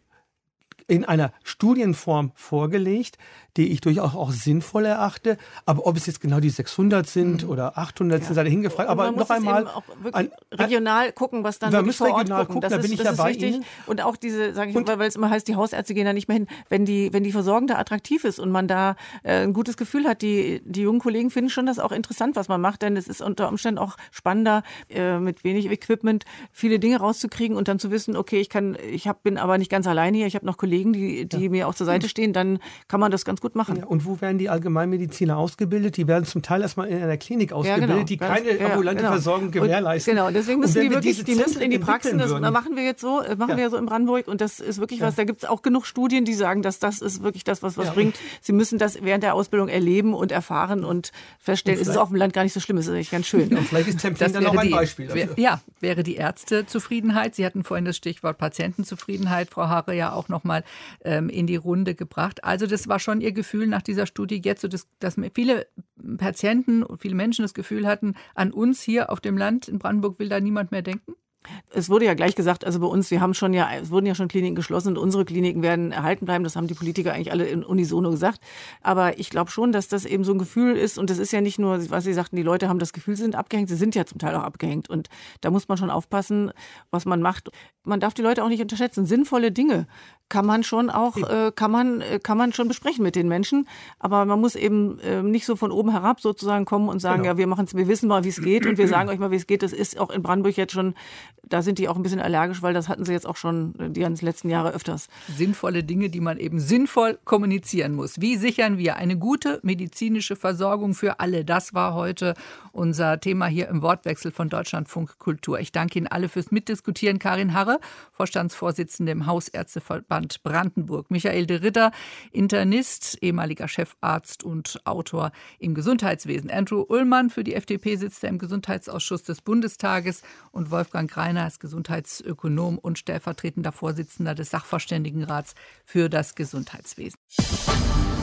in einer Studienform vorgelegt, die ich durchaus auch sinnvoll erachte. Aber ob es jetzt genau die 600 sind oder 800 sind, sei hingefragt. Aber noch einmal, auch wirklich regional gucken, was dann wirklich vor Ort gucken. Da bin ich ja bei Ihnen. Und auch diese, sage ich mal, weil es immer heißt, die Hausärzte gehen da nicht mehr hin. Wenn die Versorgung da attraktiv ist und man da ein gutes Gefühl hat, die jungen Kollegen finden schon das auch interessant, was man macht, denn es ist unter Umständen auch spannender, mit wenig Equipment viele Dinge rauszukriegen und dann zu wissen, okay, bin aber nicht ganz alleine hier, ich habe noch Kollegen, die mir auch zur Seite stehen, dann kann man das ganz gut machen. Ja, und wo werden die Allgemeinmediziner ausgebildet? Die werden zum Teil erstmal in einer Klinik ausgebildet, die keine ambulante Versorgung gewährleisten. Genau, deswegen müssen die müssen in die Praxen, das machen wir jetzt so, wir so in Brandenburg, und das ist wirklich was, da gibt es auch genug Studien, die sagen, dass das ist wirklich das, was bringt. Sie müssen das während der Ausbildung erleben und erfahren und feststellen, es ist auf dem Land gar nicht so schlimm, es ist eigentlich ganz schön. Und vielleicht ist Templin dann auch ein Beispiel dafür. Wäre die Ärztezufriedenheit. Sie hatten vorhin das Stichwort Patientenzufriedenheit, Frau Harre, ja auch nochmal in die Runde gebracht. Also das war schon Ihr Gefühl nach dieser Studie jetzt, so dass viele Patienten und viele Menschen das Gefühl hatten, an uns hier auf dem Land in Brandenburg will da niemand mehr denken? Es wurde ja gleich gesagt, also bei uns, es wurden ja schon Kliniken geschlossen und unsere Kliniken werden erhalten bleiben. Das haben die Politiker eigentlich alle in unisono gesagt. Aber ich glaube schon, dass das eben so ein Gefühl ist. Und das ist ja nicht nur, was Sie sagten, die Leute haben das Gefühl, sie sind abgehängt. Sie sind ja zum Teil auch abgehängt. Und da muss man schon aufpassen, was man macht. Man darf die Leute auch nicht unterschätzen. Sinnvolle Dinge kann man schon auch, kann man schon besprechen mit den Menschen. Aber man muss eben nicht so von oben herab sozusagen kommen und sagen, ja, wir wissen mal, wie es geht und wir sagen euch mal, wie es geht. Das ist auch in Brandenburg jetzt schon, da sind die auch ein bisschen allergisch, weil das hatten sie jetzt auch schon die ganzen letzten Jahre öfters. Sinnvolle Dinge, die man eben sinnvoll kommunizieren muss. Wie sichern wir eine gute medizinische Versorgung für alle? Das war heute unser Thema hier im Wortwechsel von Deutschlandfunk Kultur. Ich danke Ihnen alle fürs Mitdiskutieren. Karin Harre, Vorstandsvorsitzende im Hausärzteverband Brandenburg. Michael de Ritter, Internist, ehemaliger Chefarzt und Autor im Gesundheitswesen. Andrew Ullmann, für die FDP sitzt er im Gesundheitsausschuss des Bundestages, und Wolfgang Greiner ist Gesundheitsökonom und stellvertretender Vorsitzender des Sachverständigenrats für das Gesundheitswesen.